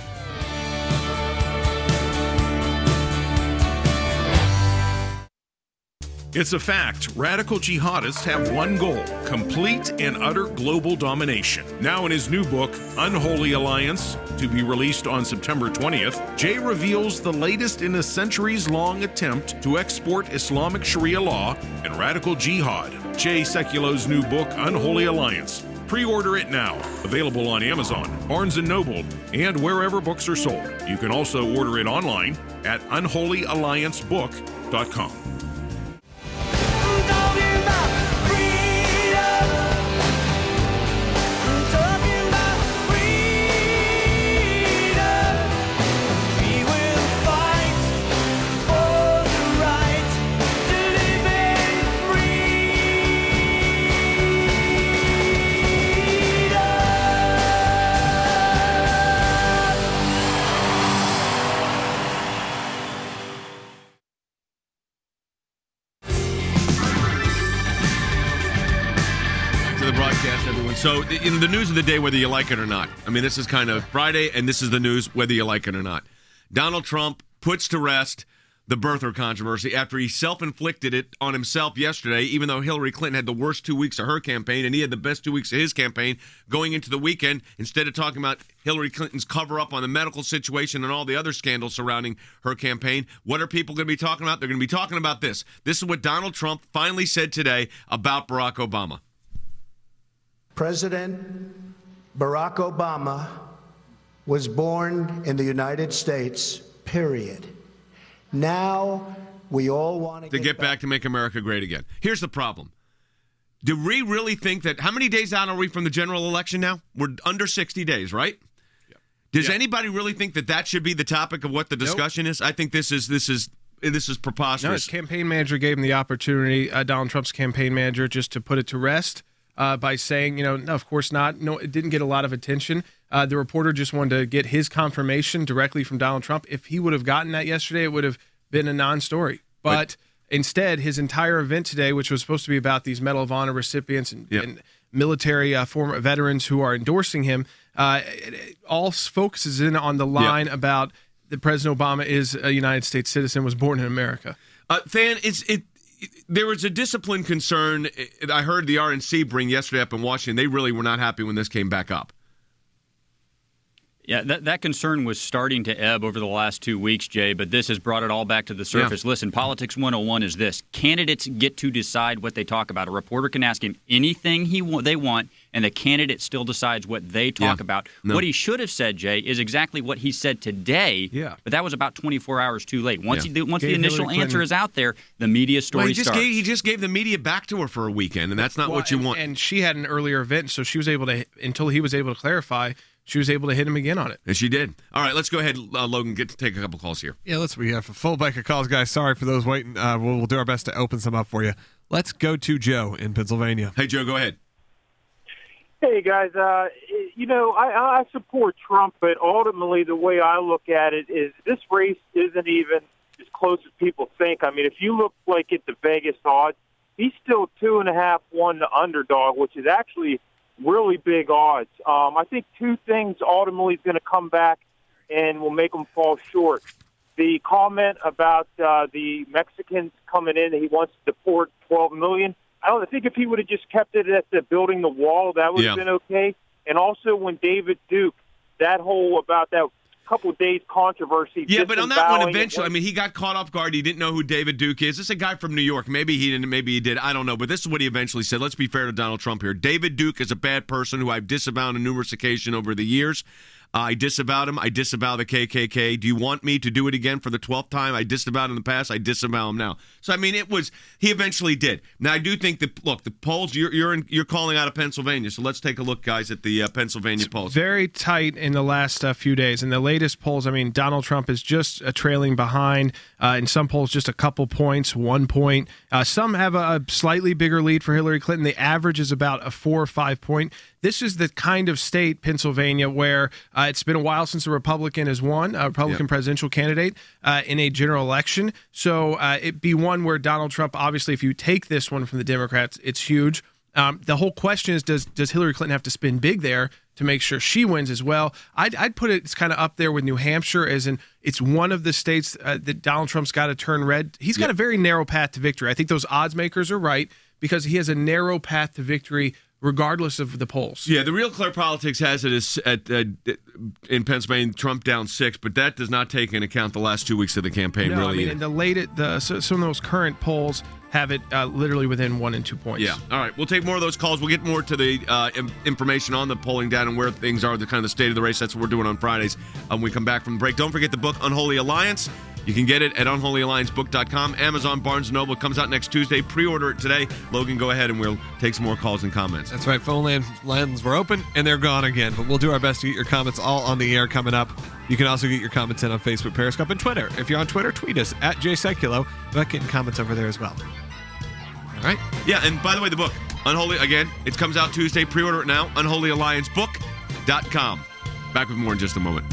It's a fact. Radical jihadists have one goal: complete and utter global domination. Now in his new book, Unholy Alliance, to be released on September twentieth, Jay reveals the latest in a centuries-long attempt to export Islamic Sharia law and radical jihad. Jay Sekulo's new book, Unholy Alliance, Pre-order it now. Available on Amazon, Barnes and Noble, and wherever books are sold. You can also order it online at unholy alliance book dot com. So in the news of the day, whether you like it or not, I mean, this is kind of Friday, and this is the news whether you like it or not. Donald Trump puts to rest the birther controversy after he self-inflicted it on himself yesterday, even though Hillary Clinton had the worst two weeks of her campaign, and he had the best two weeks of his campaign going into the weekend. Instead of talking about Hillary Clinton's cover-up on the medical situation and all the other scandals surrounding her campaign, what are people going to be talking about? They're going to be talking about this. This is what Donald Trump finally said today about Barack Obama. President Barack Obama was born in the United States, period. Now we all want to get, get back, back to make America great again. Here's the problem. Do we really think that, how many days out are we from the general election now? We're under sixty days, right? Yeah. Does yeah. anybody really think that that should be the topic of what the discussion nope. is? I think this is this is this is preposterous. No, his campaign manager gave him the opportunity, uh, Donald Trump's campaign manager, just to put it to rest. Uh, by saying, you know, no, of course not. No, it didn't get a lot of attention. Uh, the reporter just wanted to get his confirmation directly from Donald Trump. If he would have gotten that yesterday, it would have been a non-story. But, but instead, his entire event today, which was supposed to be about these Medal of Honor recipients and, yep. and military uh, former veterans who are endorsing him, uh, it, it all focuses in on the line yep. about that President Obama is a United States citizen, was born in America. Uh, Than, it's it. There was a discipline concern I heard the R N C bring yesterday up in Washington. They really were not happy when this came back up. Yeah, that, that concern was starting to ebb over the last two weeks, Jay, but this has brought it all back to the surface. Yeah. Listen, Politics one oh one is this. Candidates get to decide what they talk about. A reporter can ask him anything he wa- they want, and the candidate still decides what they talk yeah. about. No. What he should have said, Jay, is exactly what he said today, yeah. but that was about twenty-four hours too late. Once, yeah. he, once Gave the initial Hillary answer Clinton. is out there, the media story well, he just starts. Gave, he just gave the media back to her for a weekend, and that's not well, what you and, want. And she had an earlier event, so she was able to, until he was able to clarify, she was able to hit him again on it. And she did. All right, let's go ahead, uh, Logan, get to take a couple calls here. Yeah, let's we have a full bank of calls, guys. Sorry for those waiting. Uh, we'll, we'll do our best to open some up for you. Let's go to Joe in Pennsylvania. Hey, Joe, go ahead. Hey, guys. Uh, you know, I, I support Trump, but ultimately the way I look at it is this race isn't even as close as people think. I mean, if you look like at the Vegas odds, he's still two and a half one to underdog, which is actually really big odds. Um, I think two things ultimately is going to come back and will make him fall short. The comment about uh, the Mexicans coming in, he wants to deport twelve million. I don't I think if he would have just kept it at the building the wall, that would have yeah. been okay. And also when David Duke, that whole about that couple of days controversy. Yeah, but on that one, eventually, I mean, he got caught off guard. He didn't know who David Duke is. This is a guy from New York. Maybe he didn't, maybe he did. I don't know. But this is what he eventually said. Let's be fair to Donald Trump here. David Duke is a bad person who I've disavowed on numerous occasions over the years. Uh, I disavowed him. I disavow the K K K. Do you want me to do it again for the twelfth time? I disavowed in the past. I disavow him now. So, I mean, it was, he eventually did. Now, I do think that, look, the polls, you're you're, in, you're calling out of Pennsylvania. So let's take a look, guys, at the uh, Pennsylvania it's polls. Very tight in the last uh, few days. In the latest polls, I mean, Donald Trump is just uh, trailing behind. Uh, in some polls, just a couple points, one point. Uh, some have a, a slightly bigger lead for Hillary Clinton. The average is about a four or five point. This is the kind of state, Pennsylvania, where uh, it's been a while since a Republican has won, a Republican yep. presidential candidate uh, in a general election. So uh, it'd be one where Donald Trump, obviously, if you take this one from the Democrats, it's huge. Um, the whole question is, does does Hillary Clinton have to spin big there to make sure she wins as well? I'd, I'd put it, it's kind of up there with New Hampshire, as in it's one of the states uh, that Donald Trump's got to turn red. He's got yep. a very narrow path to victory. I think those odds makers are right because he has a narrow path to victory regardless of the polls. Yeah, the Real Clear Politics has it as at uh, in Pennsylvania, Trump down six, but that does not take into account the last two weeks of the campaign. No, really, I mean, either. and the latest, the so, some of those current polls have it uh, literally within one and two points. Yeah. All right. We'll take more of those calls. We'll get more to the uh, im- information on the polling data and where things are, the kind of the state of the race. That's what we're doing on Fridays when we come back from the break. Don't forget the book Unholy Alliance. You can get it at unholy alliance book dot com. Amazon, Barnes and Noble. It comes out next Tuesday. Pre-order it today. Logan, go ahead and we'll take some more calls and comments. That's right. Phone lines, lines were open and they're gone again. But we'll do our best to get your comments all on the air coming up. You can also get your comments in on Facebook, Periscope, and Twitter. If you're on Twitter, tweet us at Jay Sekulow. We're getting comments over there as well. All right. Yeah, and by the way, the book, Unholy, again, it comes out Tuesday. Pre-order it now, unholy alliance book dot com. Back with more in just a moment.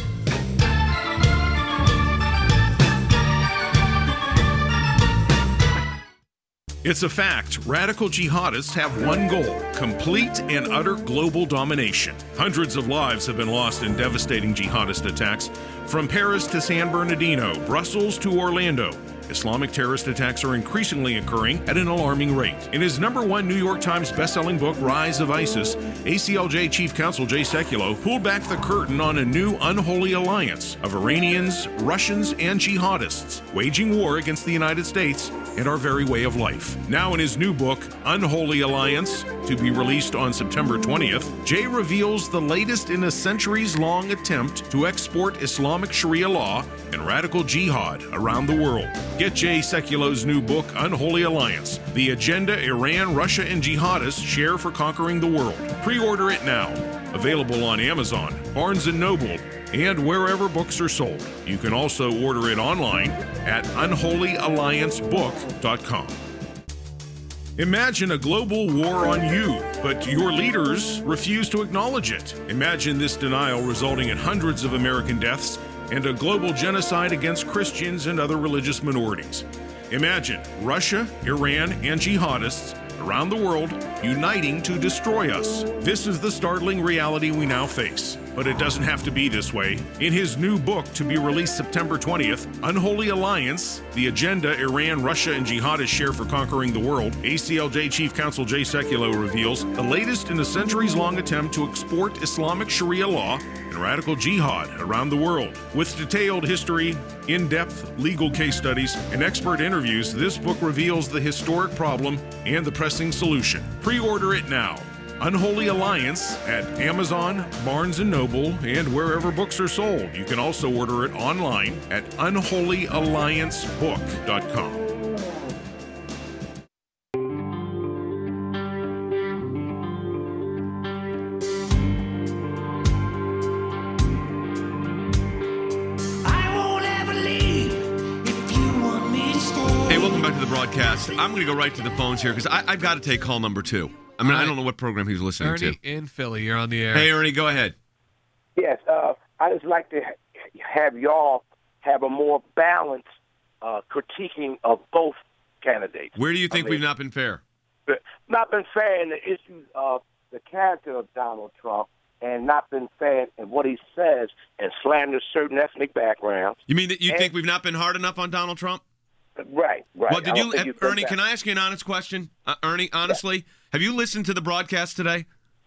It's a fact. Radical jihadists have one goal: complete and utter global domination. Hundreds of lives have been lost in devastating jihadist attacks, from Paris to San Bernardino, Brussels to Orlando. Islamic terrorist attacks are increasingly occurring at an alarming rate. In his number one New York Times bestselling book, Rise of ISIS, A C L J Chief Counsel Jay Sekulow pulled back the curtain on a new unholy alliance of Iranians, Russians, and jihadists waging war against the United States and our very way of life. Now in his new book, Unholy Alliance, to be released on September twentieth, Jay reveals the latest in a centuries-long attempt to export Islamic Sharia law and radical jihad around the world. Get Jay Sekulow's new book, Unholy Alliance, the agenda Iran, Russia, and jihadists share for conquering the world. Pre-order it now. Available on Amazon, Barnes and Noble, and wherever books are sold. You can also order it online at unholy alliance book dot com. Imagine a global war on you, but your leaders refuse to acknowledge it. Imagine this denial resulting in hundreds of American deaths and a global genocide against Christians and other religious minorities. Imagine Russia, Iran, and jihadists around the world uniting to destroy us. This is the startling reality we now face. But it doesn't have to be this way. In his new book, to be released September twentieth, Unholy Alliance, the agenda Iran, Russia, and jihadists share for conquering the world, A C L J Chief Counsel Jay Sekulow reveals the latest in a centuries-long attempt to export Islamic Sharia law and radical jihad around the world. With detailed history, in-depth legal case studies, and expert interviews, this book reveals the historic problem and the pressing solution. Pre-order it now. Unholy Alliance at Amazon, Barnes and Noble, and wherever books are sold. You can also order it online at unholy alliance book dot com. Hey, welcome back to the broadcast. I'm going to go right to the phones here because I've got to take call number two. I mean, All right. I don't know what program he's listening Ernie to. in Philly, you're on the air. Hey, Ernie, go ahead. Yes, uh, I just like to ha- have y'all have a more balanced uh, critiquing of both candidates. Where do you think I mean, we've not been fair? Not been fair in the issues of the character of Donald Trump, and not been fair in what he says and slanders certain ethnic backgrounds. You mean that you And- think we've not been hard enough on Donald Trump? Right, right. Well, did I you, don't think uh, you've done Ernie? that. Can I ask you an honest question, uh, Ernie? Honestly, have you listened to the broadcast today?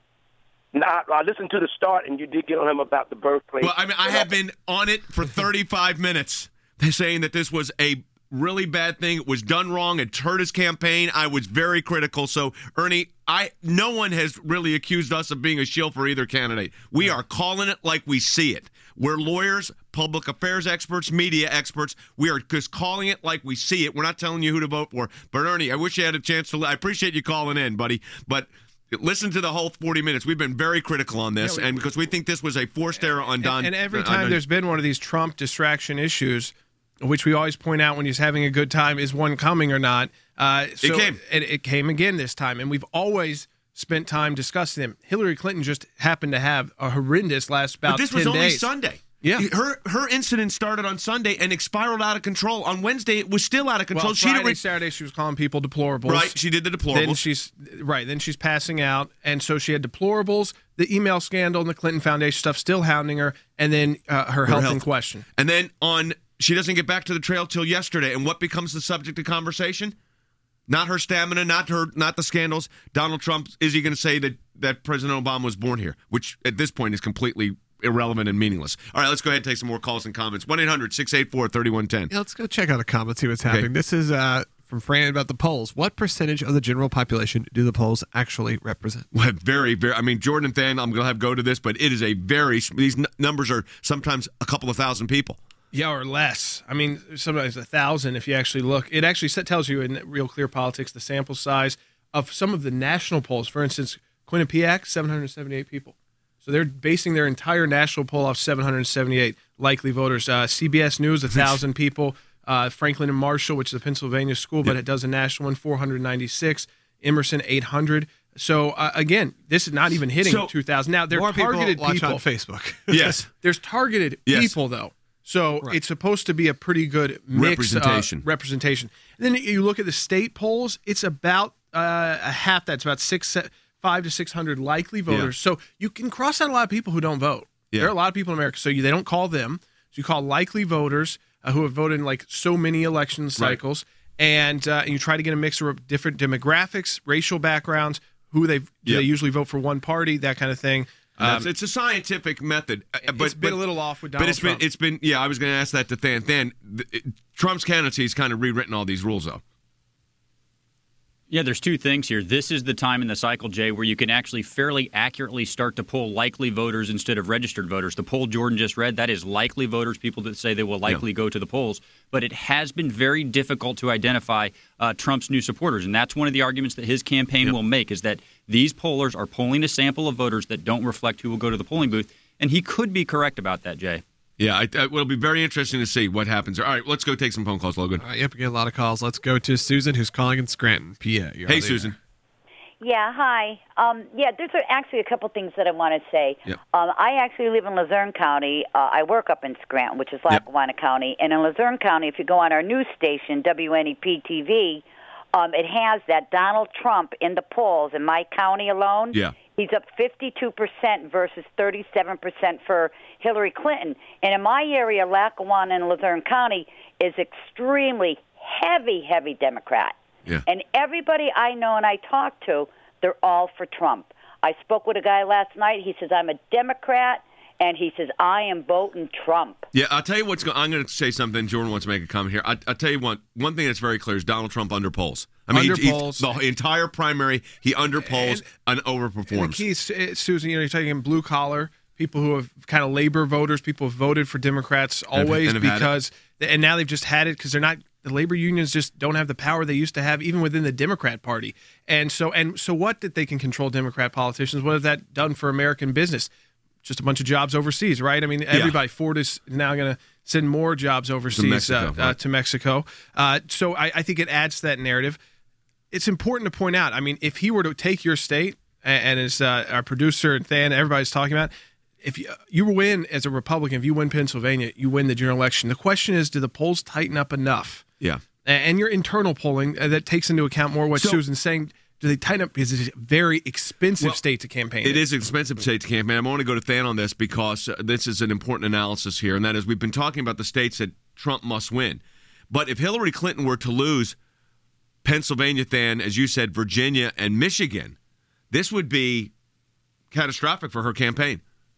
No, I, I listened to the start, and you did get on him about the birthplace. Well, I mean, I have been on it for thirty-five minutes. They're saying that this was a really bad thing. It was done wrong. It hurt his campaign. I was very critical. So, Ernie, I no one has really accused us of being a shill for either candidate. We are calling it like we see it. We're lawyers, public affairs experts, media experts. We are just calling it like we see it. We're not telling you who to vote for. But, Ernie, I wish you had a chance to – I appreciate you calling in, buddy. But listen to the whole forty minutes. We've been very critical on this, Yeah, we- and because we think this was a forced error on Don. And, and every on- time on- there's been one of these Trump distraction issues, which we always point out when he's having a good time, is one coming or not? Uh, so It came. It, it came again this time, and we've always spent time discussing them. Hillary Clinton just happened to have a horrendous last about But this ten was only days. Sunday. Yeah. Her her incident started on Sunday and it spiraled out of control. On Wednesday, it was still out of control. Well, she Friday, didn't re- Saturday, she was calling people deplorables. Right, she did the deplorables. Then she's right. Then she's passing out, and so she had deplorables, the email scandal, and the Clinton Foundation stuff still hounding her, and then uh, her, Her health, health. in question. And then on, she doesn't get back to the trail till yesterday. And what becomes the subject of conversation? Not her stamina, not her, not the scandals. Donald Trump, is he going to say that, that President Obama was born here, which at this point is completely irrelevant and meaningless. All right, let's go ahead and take some more calls and comments. one eight hundred six eight four three one one zero. Yeah, let's go check out a comment, see what's happening. Okay. This is uh, from Fran about the polls. What percentage of the general population do the polls actually represent? Well, very, very. I mean, Jordan and Than, I'm going to have go to this, but it is a very, these n- numbers are sometimes a couple of thousand people. Yeah, or less. I mean, sometimes a thousand if you actually look. It actually tells you in Real Clear Politics the sample size of some of the national polls. For instance, Quinnipiac, seven hundred seventy-eight people. So they're basing their entire national poll off seven hundred seventy-eight likely voters. Uh, C B S News, one thousand people. Uh, Franklin and Marshall, which is a Pennsylvania school, but it does a national one, four hundred ninety-six. Emerson, eight hundred. So, uh, again, this is not even hitting so, two thousand. Now, they're more targeted people. Watch people. on Facebook. Yes. There's targeted yes. people, though. So right. it's supposed to be a pretty good mix, representation. Uh, representation. And then you look at the state polls; it's about uh, a half. That's about six, five to six hundred likely voters. Yeah. So you can cross out a lot of people who don't vote. Yeah. There are a lot of people in America, so you, they don't call them. So you call likely voters uh, who have voted in like so many election cycles, right. and, uh, and you try to get a mix of different demographics, racial backgrounds, who they do yep. they usually vote for one party, that kind of thing. Um, it's a scientific method, uh, but it's been but, a little off with Donald but it's Trump. been it's been yeah. I was going to ask that to Than. Than it, Trump's candidacy has kind of rewritten all these rules, though. Yeah, there's two things here. This is the time in the cycle, Jay, where you can actually fairly accurately start to poll likely voters instead of registered voters. The poll Jordan just read, that is likely voters, people that say they will likely yeah. go to the polls. But it has been very difficult to identify uh, Trump's new supporters. And that's one of the arguments that his campaign yep. will make, is that these pollers are polling a sample of voters that don't reflect who will go to the polling booth. And he could be correct about that, Jay. Yeah, I, I, it'll be very interesting to see what happens. All right, let's go take some phone calls, Logan. All right, yep, we get a lot of calls. Let's go to Susan, who's calling in Scranton, P A. You're hey, Susan. Yeah, hi. Um, yeah, there's actually a couple things that I want to say. Yep. Um, I actually live in Luzerne County. Uh, I work up in Scranton, which is Lackawanna yep. County. And in Luzerne County, if you go on our news station, W N E P T V, um, it has that Donald Trump in the polls in my county alone. Yeah. He's up fifty-two percent versus thirty-seven percent for Hillary Clinton. And in my area, Lackawanna and Luzerne County is extremely heavy, heavy Democrat. Yeah. And everybody I know and I talk to, they're all for Trump. I spoke with a guy last night. He says, I'm a Democrat, and he says, I am voting Trump. Yeah, I'll tell you what's going I'm going to say something. Jordan wants to make a comment here. I, I'll tell you what, one thing that's very clear is Donald Trump underpolls. I mean, underpolls. He, the entire primary, he underpolls and, and overperforms. And the key, is, Susan, you know, you're talking blue collar, people who have kind of labor voters, people who have voted for Democrats always and, and because, and now they've just had it because they're not, the labor unions just don't have the power they used to have, even within the Democrat Party. And so, and so what that they can control Democrat politicians, what has that done for American business? Just a bunch of jobs overseas, right? I mean, everybody, yeah. Ford is now going to send more jobs overseas to Mexico. Uh, right. uh, to Mexico. Uh, so I, I think it adds to that narrative. It's important to point out, I mean, if he were to take your state, and, and as uh, our producer and Than, everybody's talking about, if you, you win as a Republican, if you win Pennsylvania, you win the general election. The question is, do the polls tighten up enough? Yeah. And your internal polling, uh, that takes into account more what so, Susan's saying. Do they tighten up? Because it's a very expensive well, state to campaign. It in. is an expensive state to campaign. I want to go to Than on this because uh, this is an important analysis here, and that is we've been talking about the states that Trump must win. But if Hillary Clinton were to lose Pennsylvania, Than, as you said, Virginia and Michigan, this would be catastrophic for her campaign.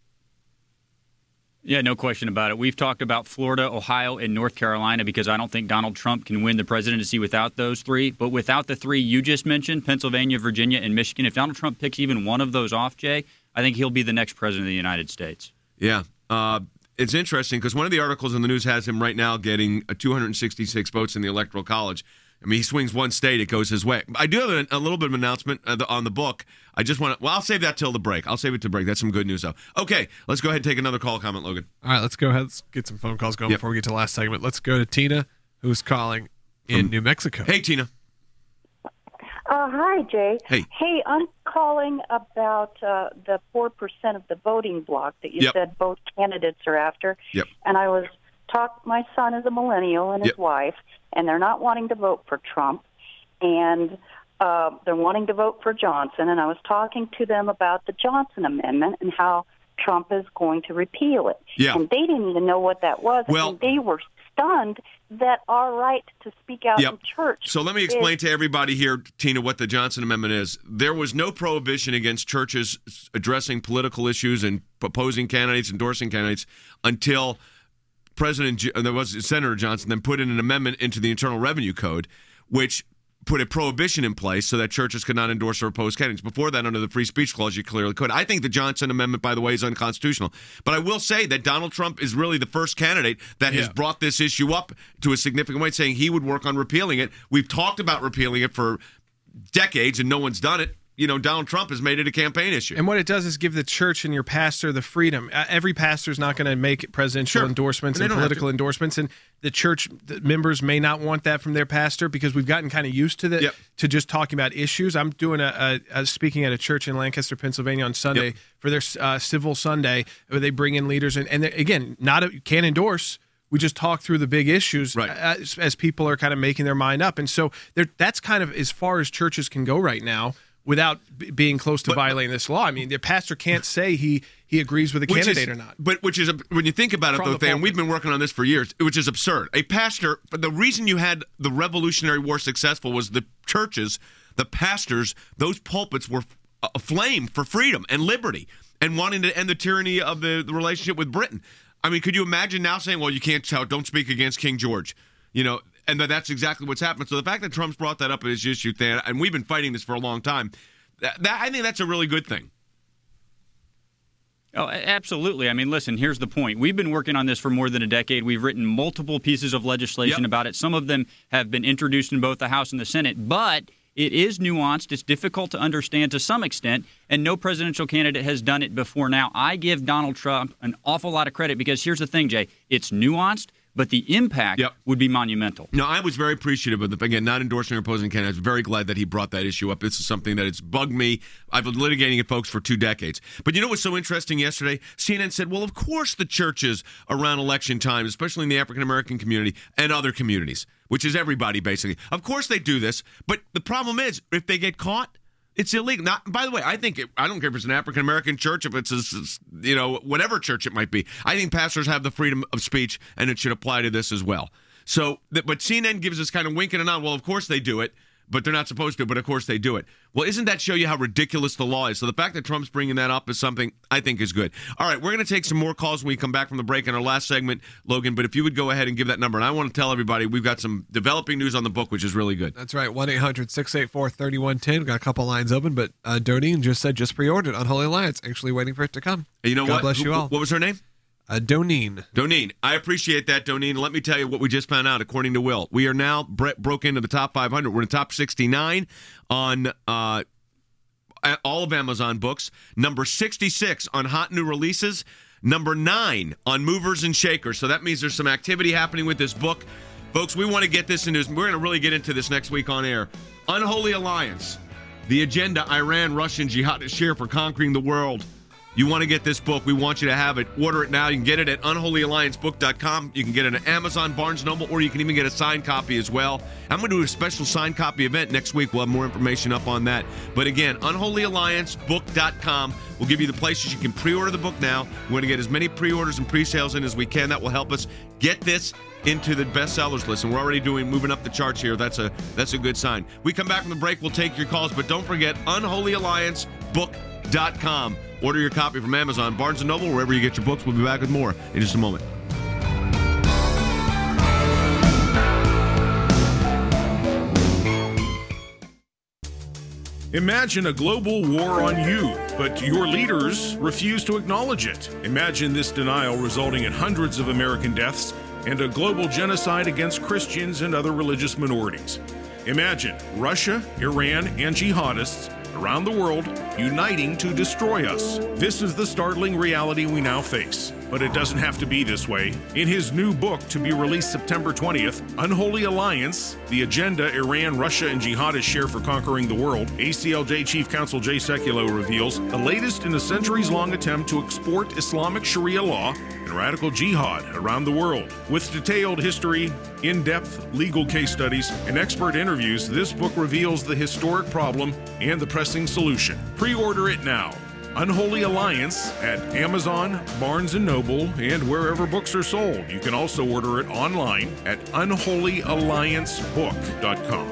Yeah, no question about it. We've talked about Florida, Ohio, and North Carolina because I don't think Donald Trump can win the presidency without those three. But without the three you just mentioned, Pennsylvania, Virginia, and Michigan, if Donald Trump picks even one of those off, Jay, I think he'll be the next president of the United States. Yeah. Uh, it's interesting because one of the articles in the news has him right now getting two hundred sixty-six votes in the Electoral College. I mean, he swings one state, it goes his way. I do have a, a little bit of an announcement on the book. I just want to, well, I'll save that till the break. I'll save it to break. That's some good news, though. Okay, let's go ahead and take another call comment, Logan. All right, let's go ahead. Let's get some phone calls going yep. before we get to the last segment. Let's go to Tina, who's calling in From, New Mexico. Hey, Tina. Uh, hi, Jay. Hey. Hey, I'm calling about uh, the four percent of the voting bloc that you yep. said both candidates are after. Yep. And I was talk. My son is a millennial and his yep. wife, and they're not wanting to vote for Trump. And uh, they're wanting to vote for Johnson, and I was talking to them about the Johnson Amendment and how Trump is going to repeal it. Yeah. And they didn't even know what that was. Well, I mean, they were stunned that our right to speak out Yep. in church. So let me explain is, to everybody here, Tina, what the Johnson Amendment is. There was no prohibition against churches addressing political issues and proposing candidates, endorsing candidates, until President, J- there was Senator Johnson then put in an amendment into the Internal Revenue Code, which put a prohibition in place so that churches could not endorse or oppose candidates. Before that, under the Free Speech Clause, you clearly could. I think the Johnson Amendment, by the way, is unconstitutional. But I will say that Donald Trump is really the first candidate that has Yeah. brought this issue up to a significant way, saying he would work on repealing it. We've talked about repealing it for decades, and no one's done it. You know, Donald Trump has made it a campaign issue. And what it does is give the church and your pastor the freedom. Uh, every pastor is not going to make presidential Sure. endorsements And and, they don't have political to. endorsements, and the church the members may not want that from their pastor because we've gotten kind of used to the Yep. to just talking about issues. I'm doing a, a, a speaking at a church in Lancaster, Pennsylvania on Sunday Yep. for their uh, Civil Sunday, where they bring in leaders and, and they're- again, not a, can't endorse. We just talk through the big issues Right. as, as people are kind of making their mind up, and so there- that's kind of as far as churches can go right now. Without b- being close to But- violating this law, I mean, the pastor can't say he he agrees with the Which candidate is- or not. But which is, when you think about it, From though, the Than, pulpit. we've been working on this for years, which is absurd. A pastor, but the reason you had the Revolutionary War successful was the churches, the pastors, those pulpits were aflame for freedom and liberty and wanting to end the tyranny of the, the relationship with Britain. I mean, could you imagine now saying, well, you can't tell, don't speak against King George, you know, and that that's exactly what's happened. So the fact that Trump's brought that up as issue, Than, and we've been fighting this for a long time, that, that I think that's a really good thing. Oh, a- absolutely. I mean, listen, here's the point. We've been working on this for more than a decade. We've written multiple pieces of legislation Yep. about it. Some of them have been introduced in both the House and the Senate, but it is nuanced. It's difficult to understand to some extent, and no presidential candidate has done it before now. I give Donald Trump an awful lot of credit because here's the thing, Jay. It's nuanced, but the impact Yep. would be monumental. No, I was very appreciative of the, again, not endorsing or opposing candidates. I was very glad that he brought that issue up. This is something that has bugged me. I've been litigating it, folks, for two decades. But you know what's so interesting yesterday? C N N said, well, of course the churches around election time, especially in the African-American community and other communities, which is everybody basically, of course they do this. But the problem is, if they get caught, it's illegal. Now, by the way, I think it, I don't care if it's an African American church, if it's a, you know, whatever church it might be. I think pastors have the freedom of speech, and it should apply to this as well. So, but C N N gives us kind of winking and on. Well, of course they do it, but they're not supposed to. But of course they do it. Well, isn't that show you how ridiculous the law is? So the fact that Trump's bringing that up is something I think is good. All right, we're going to take some more calls when we come back from the break in our last segment, Logan. But if you would go ahead and give that number, and I want to tell everybody we've got some developing news on the book, which is really good. That's right, one eight hundred six eight four three one one zero. Got a couple lines open, but uh, Doneen just said just pre-ordered on Holy Alliance. Actually waiting for it to come. And you know God what? bless you Who- all. What was her name? Uh, Doneen. Doneen. I appreciate that, Doneen. Let me tell you what we just found out, according to Will. We are now bre- broke into the top five hundred. We're in the top sixty-nine on uh, all of Amazon books. Number sixty-six on hot new releases. Number nine on movers and shakers. So that means there's some activity happening with this book. Folks, we want to get this into, we're going to really get into this next week on air. Unholy Alliance, the agenda Iran, Russian jihadists share for conquering the world. You want to get this book, we want you to have it. Order it now. You can get it at unholy alliance book dot com. You can get it at Amazon, Barnes and Noble, or you can even get a signed copy as well. I'm going to do a special signed copy event next week. We'll have more information up on that. But again, unholy alliance book dot com will give you the places you can pre-order the book now. We're going to get as many pre-orders and pre-sales in as we can. That will help us get this into the bestsellers list, and we're already doing moving up the charts here. That's a that's a good sign. We come back from the break, we'll take your calls, but don't forget unholy alliance book dot com. Order your copy from Amazon, Barnes and Noble, wherever you get your books. We'll be back with more in just a moment. Imagine a global war on you, but your leaders refuse to acknowledge it. Imagine this denial resulting in hundreds of American deaths and a global genocide against Christians and other religious minorities. Imagine Russia, Iran, and jihadists around the world uniting to destroy us. This is the startling reality we now face. But it doesn't have to be this way. In his new book, to be released September twentieth, Unholy Alliance, The Agenda Iran, Russia, and Jihadists Share for Conquering the World, A C L J Chief Counsel Jay Sekulow reveals the latest in a centuries-long attempt to export Islamic Sharia law and radical jihad around the world. With detailed history, in-depth legal case studies, and expert interviews, this book reveals the historic problem and the pressing solution. Pre-order it now. Unholy Alliance at Amazon, Barnes and Noble, and wherever books are sold. You can also order it online at unholy alliance book dot com.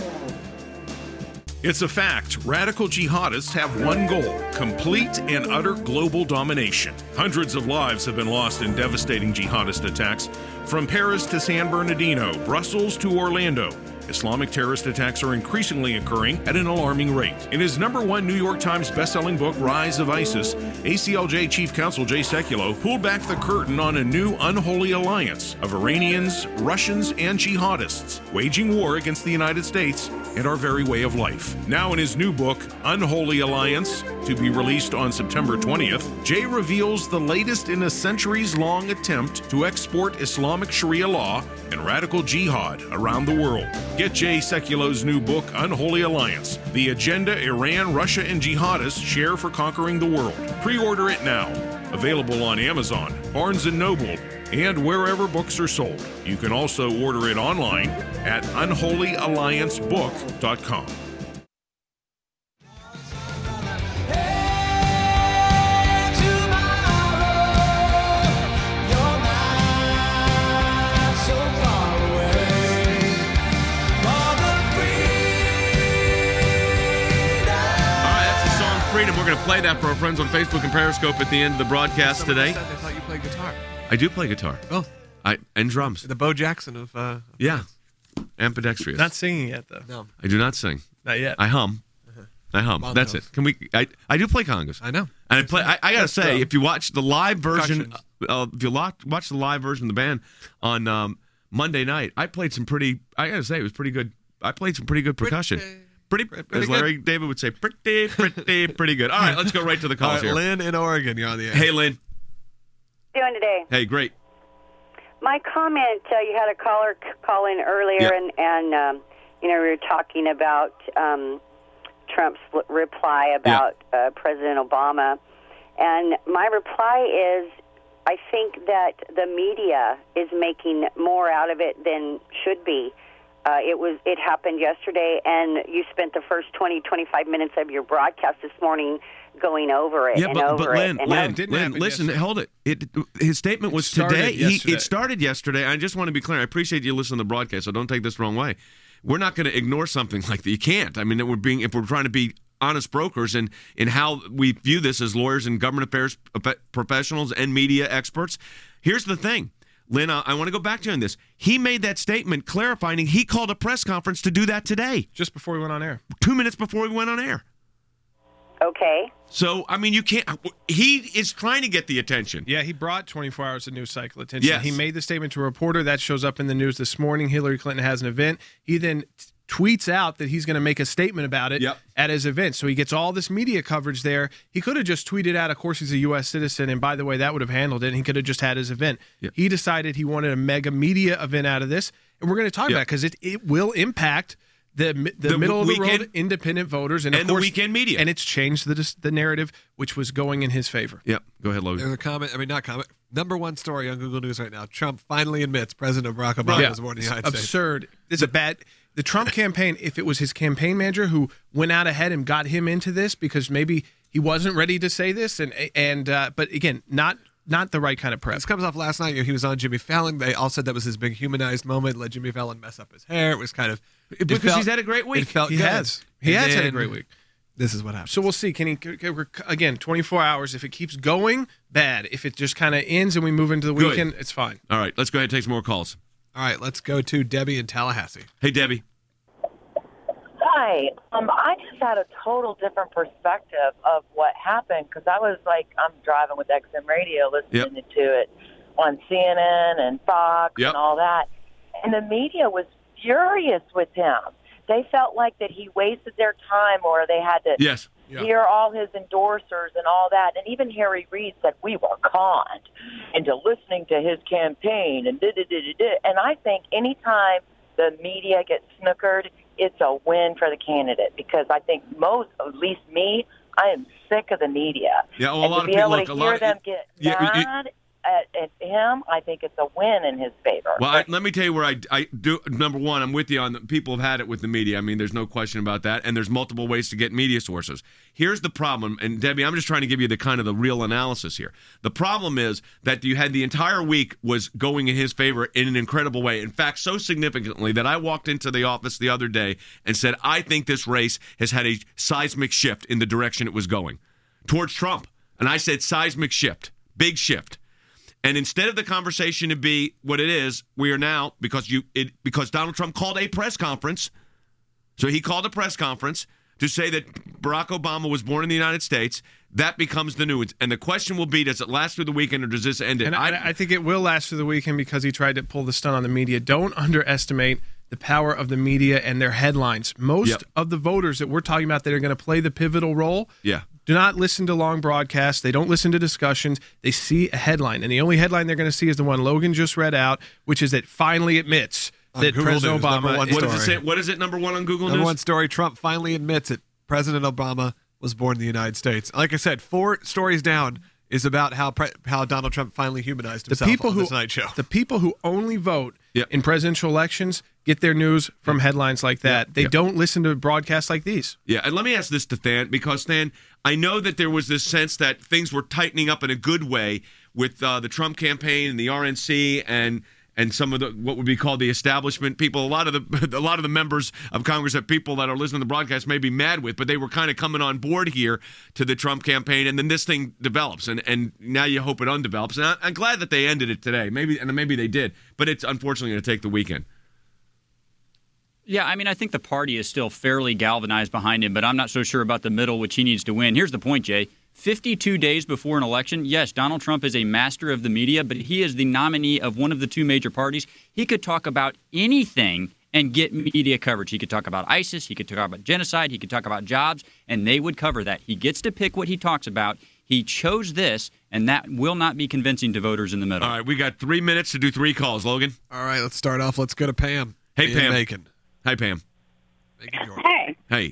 It's a fact. Radical jihadists have one goal: complete and utter global domination. Hundreds of lives have been lost in devastating jihadist attacks, from Paris to San Bernardino, Brussels to Orlando. Islamic terrorist attacks are increasingly occurring at an alarming rate. In his number one New York Times bestselling book, Rise of ISIS, A C L J Chief Counsel Jay Sekulow pulled back the curtain on a new unholy alliance of Iranians, Russians, and jihadists waging war against the United States and our very way of life. Now in his new book, Unholy Alliance, to be released on September twentieth, Jay reveals the latest in a centuries-long attempt to export Islamic Sharia law and radical jihad around the world. Get Jay Sekulow's new book, Unholy Alliance, the agenda Iran, Russia, and jihadists share for conquering the world. Pre-order it now. Available on Amazon, Barnes and Noble, and wherever books are sold. You can also order it online at unholy alliance book dot com. Freedom. We're going to play that for our friends on Facebook and Periscope at the end of the broadcast Someone today. said they thought you played guitar. I do play guitar. Oh. I and drums. The Bo Jackson of. Uh, of yeah. Ambidextrous. Not singing yet, though. No. I do not sing. Not yet. I hum. Uh-huh. I hum. Bongos. That's it. Can we? I I do play congas. I know. And I play. I, I gotta That's say, dope. if you watch the live version, Percussion. uh, if you lo- watch the live version of the band on um, Monday night, I played some pretty. I gotta say, it was pretty good. I played some pretty good percussion. Pretty, pretty as Larry David would say, pretty, pretty, pretty good. All right, let's go right to the calls All right, here. Lynn in Oregon, you're on the air. Hey, Lynn. Doing today? Hey, great. My comment, uh, you had a caller c- call in earlier, Yeah. and, and um, you know, we were talking about um, Trump's l- reply about uh, President Obama. And my reply is, I think that the media is making more out of it than should be. Uh, it was. It happened yesterday, and you spent the first twenty, twenty-five minutes of your broadcast this morning going over it Yeah, and but, over but Lynn, it. And Lynn, I- Lynn listen, hold it. It his statement was It started today. He, yesterday. it started yesterday. I just want to be clear. I appreciate you listening to the broadcast, so don't take this the wrong way. We're not going to ignore something like that. You can't. I mean, we're being if we're trying to be honest brokers in in how we view this as lawyers and government affairs professionals and media experts. Here's the thing. Lynn, I want to go back to you on this. He made that statement clarifying he called a press conference to do that today. Just before we went on air. Two minutes before we went on air. Okay. So, I mean, you can't. He is trying to get the attention. Yeah, he brought twenty-four hours of news cycle attention. Yes. He made the statement to a reporter. That shows up in the news this morning. Hillary Clinton has an event. He then t- tweets out that he's going to make a statement about it Yep. at his event. So he gets all this media coverage there. He could have just tweeted out, of course, he's a U S citizen, and by the way, that would have handled it, and he could have just had his event. Yep. He decided he wanted a mega media event out of this, and we're going to talk Yep. about it because it, it will impact the the, The middle of the weekend- road independent voters and, of and the course, weekend media. and it's changed the dis- the narrative, which was going in his favor. Yep. Go ahead, Logan. There's a comment. I mean, not comment. Number one story on Google News right now. Trump finally admits President Barack Obama Yeah. was born in the It's United States. absurd. It's a bad. The Trump campaign, if it was his campaign manager who went out ahead and got him into this because maybe he wasn't ready to say this, and and uh, but again, not not the right kind of prep. This comes off last night. You know, he was on Jimmy Fallon. They all said that was his big humanized moment. Let Jimmy Fallon mess up his hair. It was kind of it Because felt- he's had a great week. It felt He good. has. He And has had a then great week. This is what happened. So we'll see. Can he can- can- again? twenty-four hours. If it keeps going, bad. If it just kind of ends and we move into the Good. weekend, it's fine. All right, let's go ahead and take some more calls. All right, let's go to Debbie in Tallahassee. Hey, Debbie. Hi. Um, I just had a total different perspective of what happened because I was like, I'm driving with X M Radio, listening to it on C N N and Fox Yep. and all that. And the media was furious with him. They felt like that he wasted their time or they had to Yes. Yeah. hear all his endorsers and all that. And even Harry Reid said, we were conned into listening to his campaign and da-da-da-da-da. And I think anytime the media gets snookered, it's a win for the candidate because I think most, at least me, I am sick of the media. Yeah, well, a and lot to of be people- able look, to a hear lot of- them get Yeah, you- mad at, at him, I think it's a win in his favor. Well, I, let me tell you where I, I do. Number one, I'm with you on the, people have had it with the media. I mean, there's no question about that. And there's multiple ways to get media sources. Here's the problem. And Debbie, I'm just trying to give you the kind of the real analysis here. The problem is that you had the entire week was going in his favor in an incredible way. In fact, so significantly that I walked into the office the other day and said, I think this race has had a seismic shift in the direction it was going towards Trump. And I said seismic shift, big shift. And instead of the conversation to be what it is, we are now, because you it because Donald Trump called a press conference. So he called a press conference to say that Barack Obama was born in the United States. That becomes the news. And the question will be, does it last through the weekend or does this end it? And I, I think it will last through the weekend because he tried to pull the stunt on the media. Don't underestimate the power of the media and their headlines. Most yep. of the voters that we're talking about that are going to play the pivotal role yeah. do not listen to long broadcasts. They don't listen to discussions. They see a headline. And the only headline they're going to see is the one Logan just read out, which is that finally admits on that Google President News, Obama... what, what does it say? What is it, number one on Google number News? Number one story, Trump finally admits it. President Obama was born in the United States. Like I said, four stories down is about how pre- how Donald Trump finally humanized himself the people on who, the Tonight Show. The people who only vote yep. in presidential elections get their news from headlines like that. Yep. They yep. don't listen to broadcasts like these. Yeah, and let me ask this to Stan, because, Stan, I know that there was this sense that things were tightening up in a good way with uh, the Trump campaign and the R N C and and some of the what would be called the establishment people. A lot of the a lot of the members of Congress that people that are listening to the broadcast may be mad with, but they were kind of coming on board here to the Trump campaign, and then this thing develops, and, and now you hope it undevelops. And I, I'm glad that they ended it today. Maybe and maybe they did, but it's unfortunately going to take the weekend. Yeah, I mean, I think the party is still fairly galvanized behind him, but I'm not so sure about the middle, which he needs to win. Here's the point, Jay. fifty-two days before an election, yes, Donald Trump is a master of the media, but he is the nominee of one of the two major parties. He could talk about anything and get media coverage. He could talk about ISIS, he could talk about genocide, he could talk about jobs, and they would cover that. He gets to pick what he talks about. He chose this, and that will not be convincing to voters in the middle. All right, we got three minutes to do three calls, Logan. All right, let's start off. Let's go to Pam. Hey, Pam. Macon. Hi, Pam. Hey. Hey.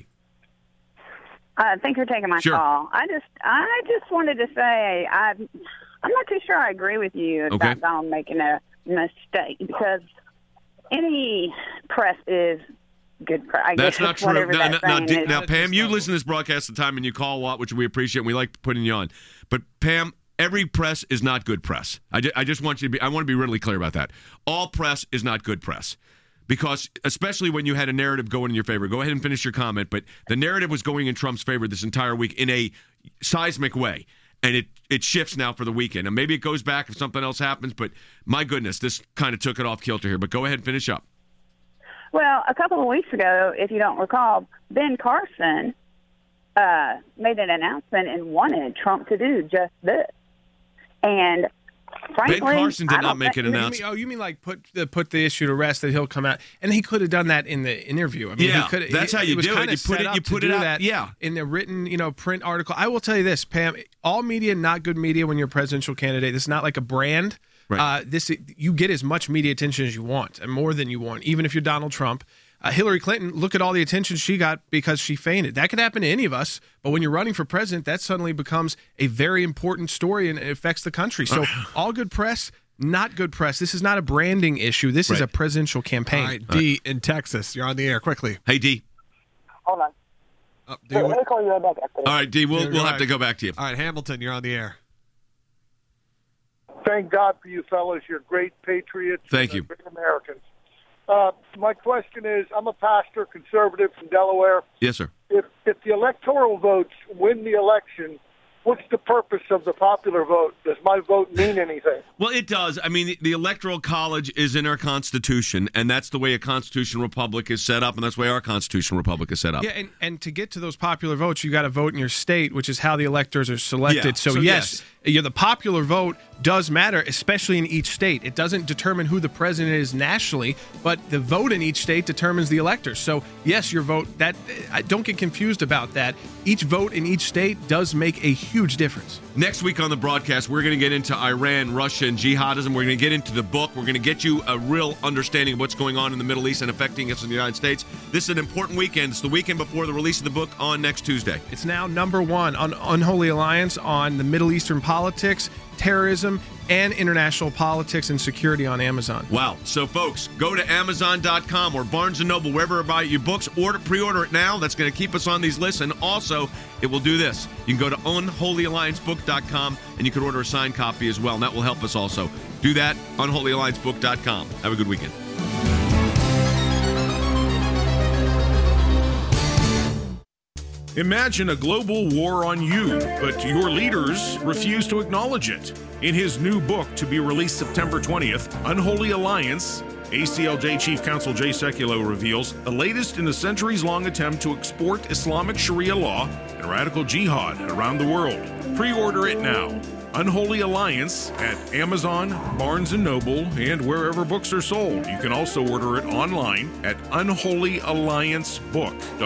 Uh, thank you for taking my sure. call. I just, I just wanted to say, I, I'm not too sure I agree with you okay. about Donald making a mistake because any press is good press. I That's guess not true. whatever Now, that now, saying now, is. now, Pam, you listen to this broadcast at the time and you call a lot, which we appreciate, and we like putting you on. But Pam, every press is not good press. I just, I just want you to be. I want to be really clear about that. All press is not good press. Because especially when you had a narrative going in your favor. Go ahead and finish your comment. But the narrative was going in Trump's favor this entire week in a seismic way. And it, it shifts now for the weekend. And maybe it goes back if something else happens. But my goodness, this kind of took it off kilter here. But go ahead and finish up. Well, a couple of weeks ago, if you don't recall, Ben Carson uh, made an announcement and wanted Trump to do just this. And frankly, Ben Carson did not make think, an announcement. You mean, oh, you mean like put the put the issue to rest that he'll come out, and he could have done that in the interview. I mean, yeah, he could. That's he, how you it was do it. You put it. You put it out. That yeah, in the written, you know, print article. I will tell you this, Pam. All media, not good media when you're a presidential candidate. This is not like a brand. Right. Uh, this you get as much media attention as you want, and more than you want, even if you're Donald Trump. Uh, Hillary Clinton, look at all the attention she got because she fainted. That could happen to any of us, but when you're running for president, that suddenly becomes a very important story and it affects the country. So all good press, not good press. This is not a branding issue. This right. is a presidential campaign. All right, D in Texas. You're on the air. Quickly. Hey, D. Hold on. Oh, so, let me call you right back after All right, D, we'll, we'll have right. to go back to you. All right, Hamilton, you're on the air. Thank God for you fellas. You're great patriots. Thank you. Great Americans. Uh, my question is, I'm a pastor, conservative from Delaware. Yes, sir. If if the electoral votes win the election, what's the purpose of the popular vote? Does my vote mean anything? Well, it does. I mean, the, the Electoral College is in our Constitution, and that's the way a Constitutional Republic is set up, and that's the way our Constitutional Republic is set up. Yeah, and, and to get to those popular votes, you got to vote in your state, which is how the electors are selected. Yeah. So, So, yes, yes. Yeah, the popular vote does matter, especially in each state. It doesn't determine who the president is nationally, but the vote in each state determines the electors. So, yes, your vote, that don't get confused about that. Each vote in each state does make a huge difference. Next week on the broadcast, we're going to get into Iran, Russia, and jihadism. We're going to get into the book. We're going to get you a real understanding of what's going on in the Middle East and affecting us in the United States. This is an important weekend. It's the weekend before the release of the book on next Tuesday. It's now number one on Unholy Alliance on the Middle Eastern politics, terrorism, and international politics and security on Amazon. Wow. So, folks, go to Amazon dot com or Barnes and Noble, wherever you buy your books. Order, pre-order it now. That's going to keep us on these lists. And also, it will do this. You can go to unholy alliance book dot com and you can order a signed copy as well. And that will help us also. Do that, unholy alliance book dot com. Have a good weekend. Imagine a global war on you, but your leaders refuse to acknowledge it. In his new book, to be released September twentieth, Unholy Alliance, A C L J Chief Counsel Jay Sekulow reveals the latest in a centuries-long attempt to export Islamic Sharia law and radical jihad around the world. Pre-order it now. Unholy Alliance at Amazon, Barnes and Noble, and wherever books are sold. You can also order it online at unholy alliance book dot com.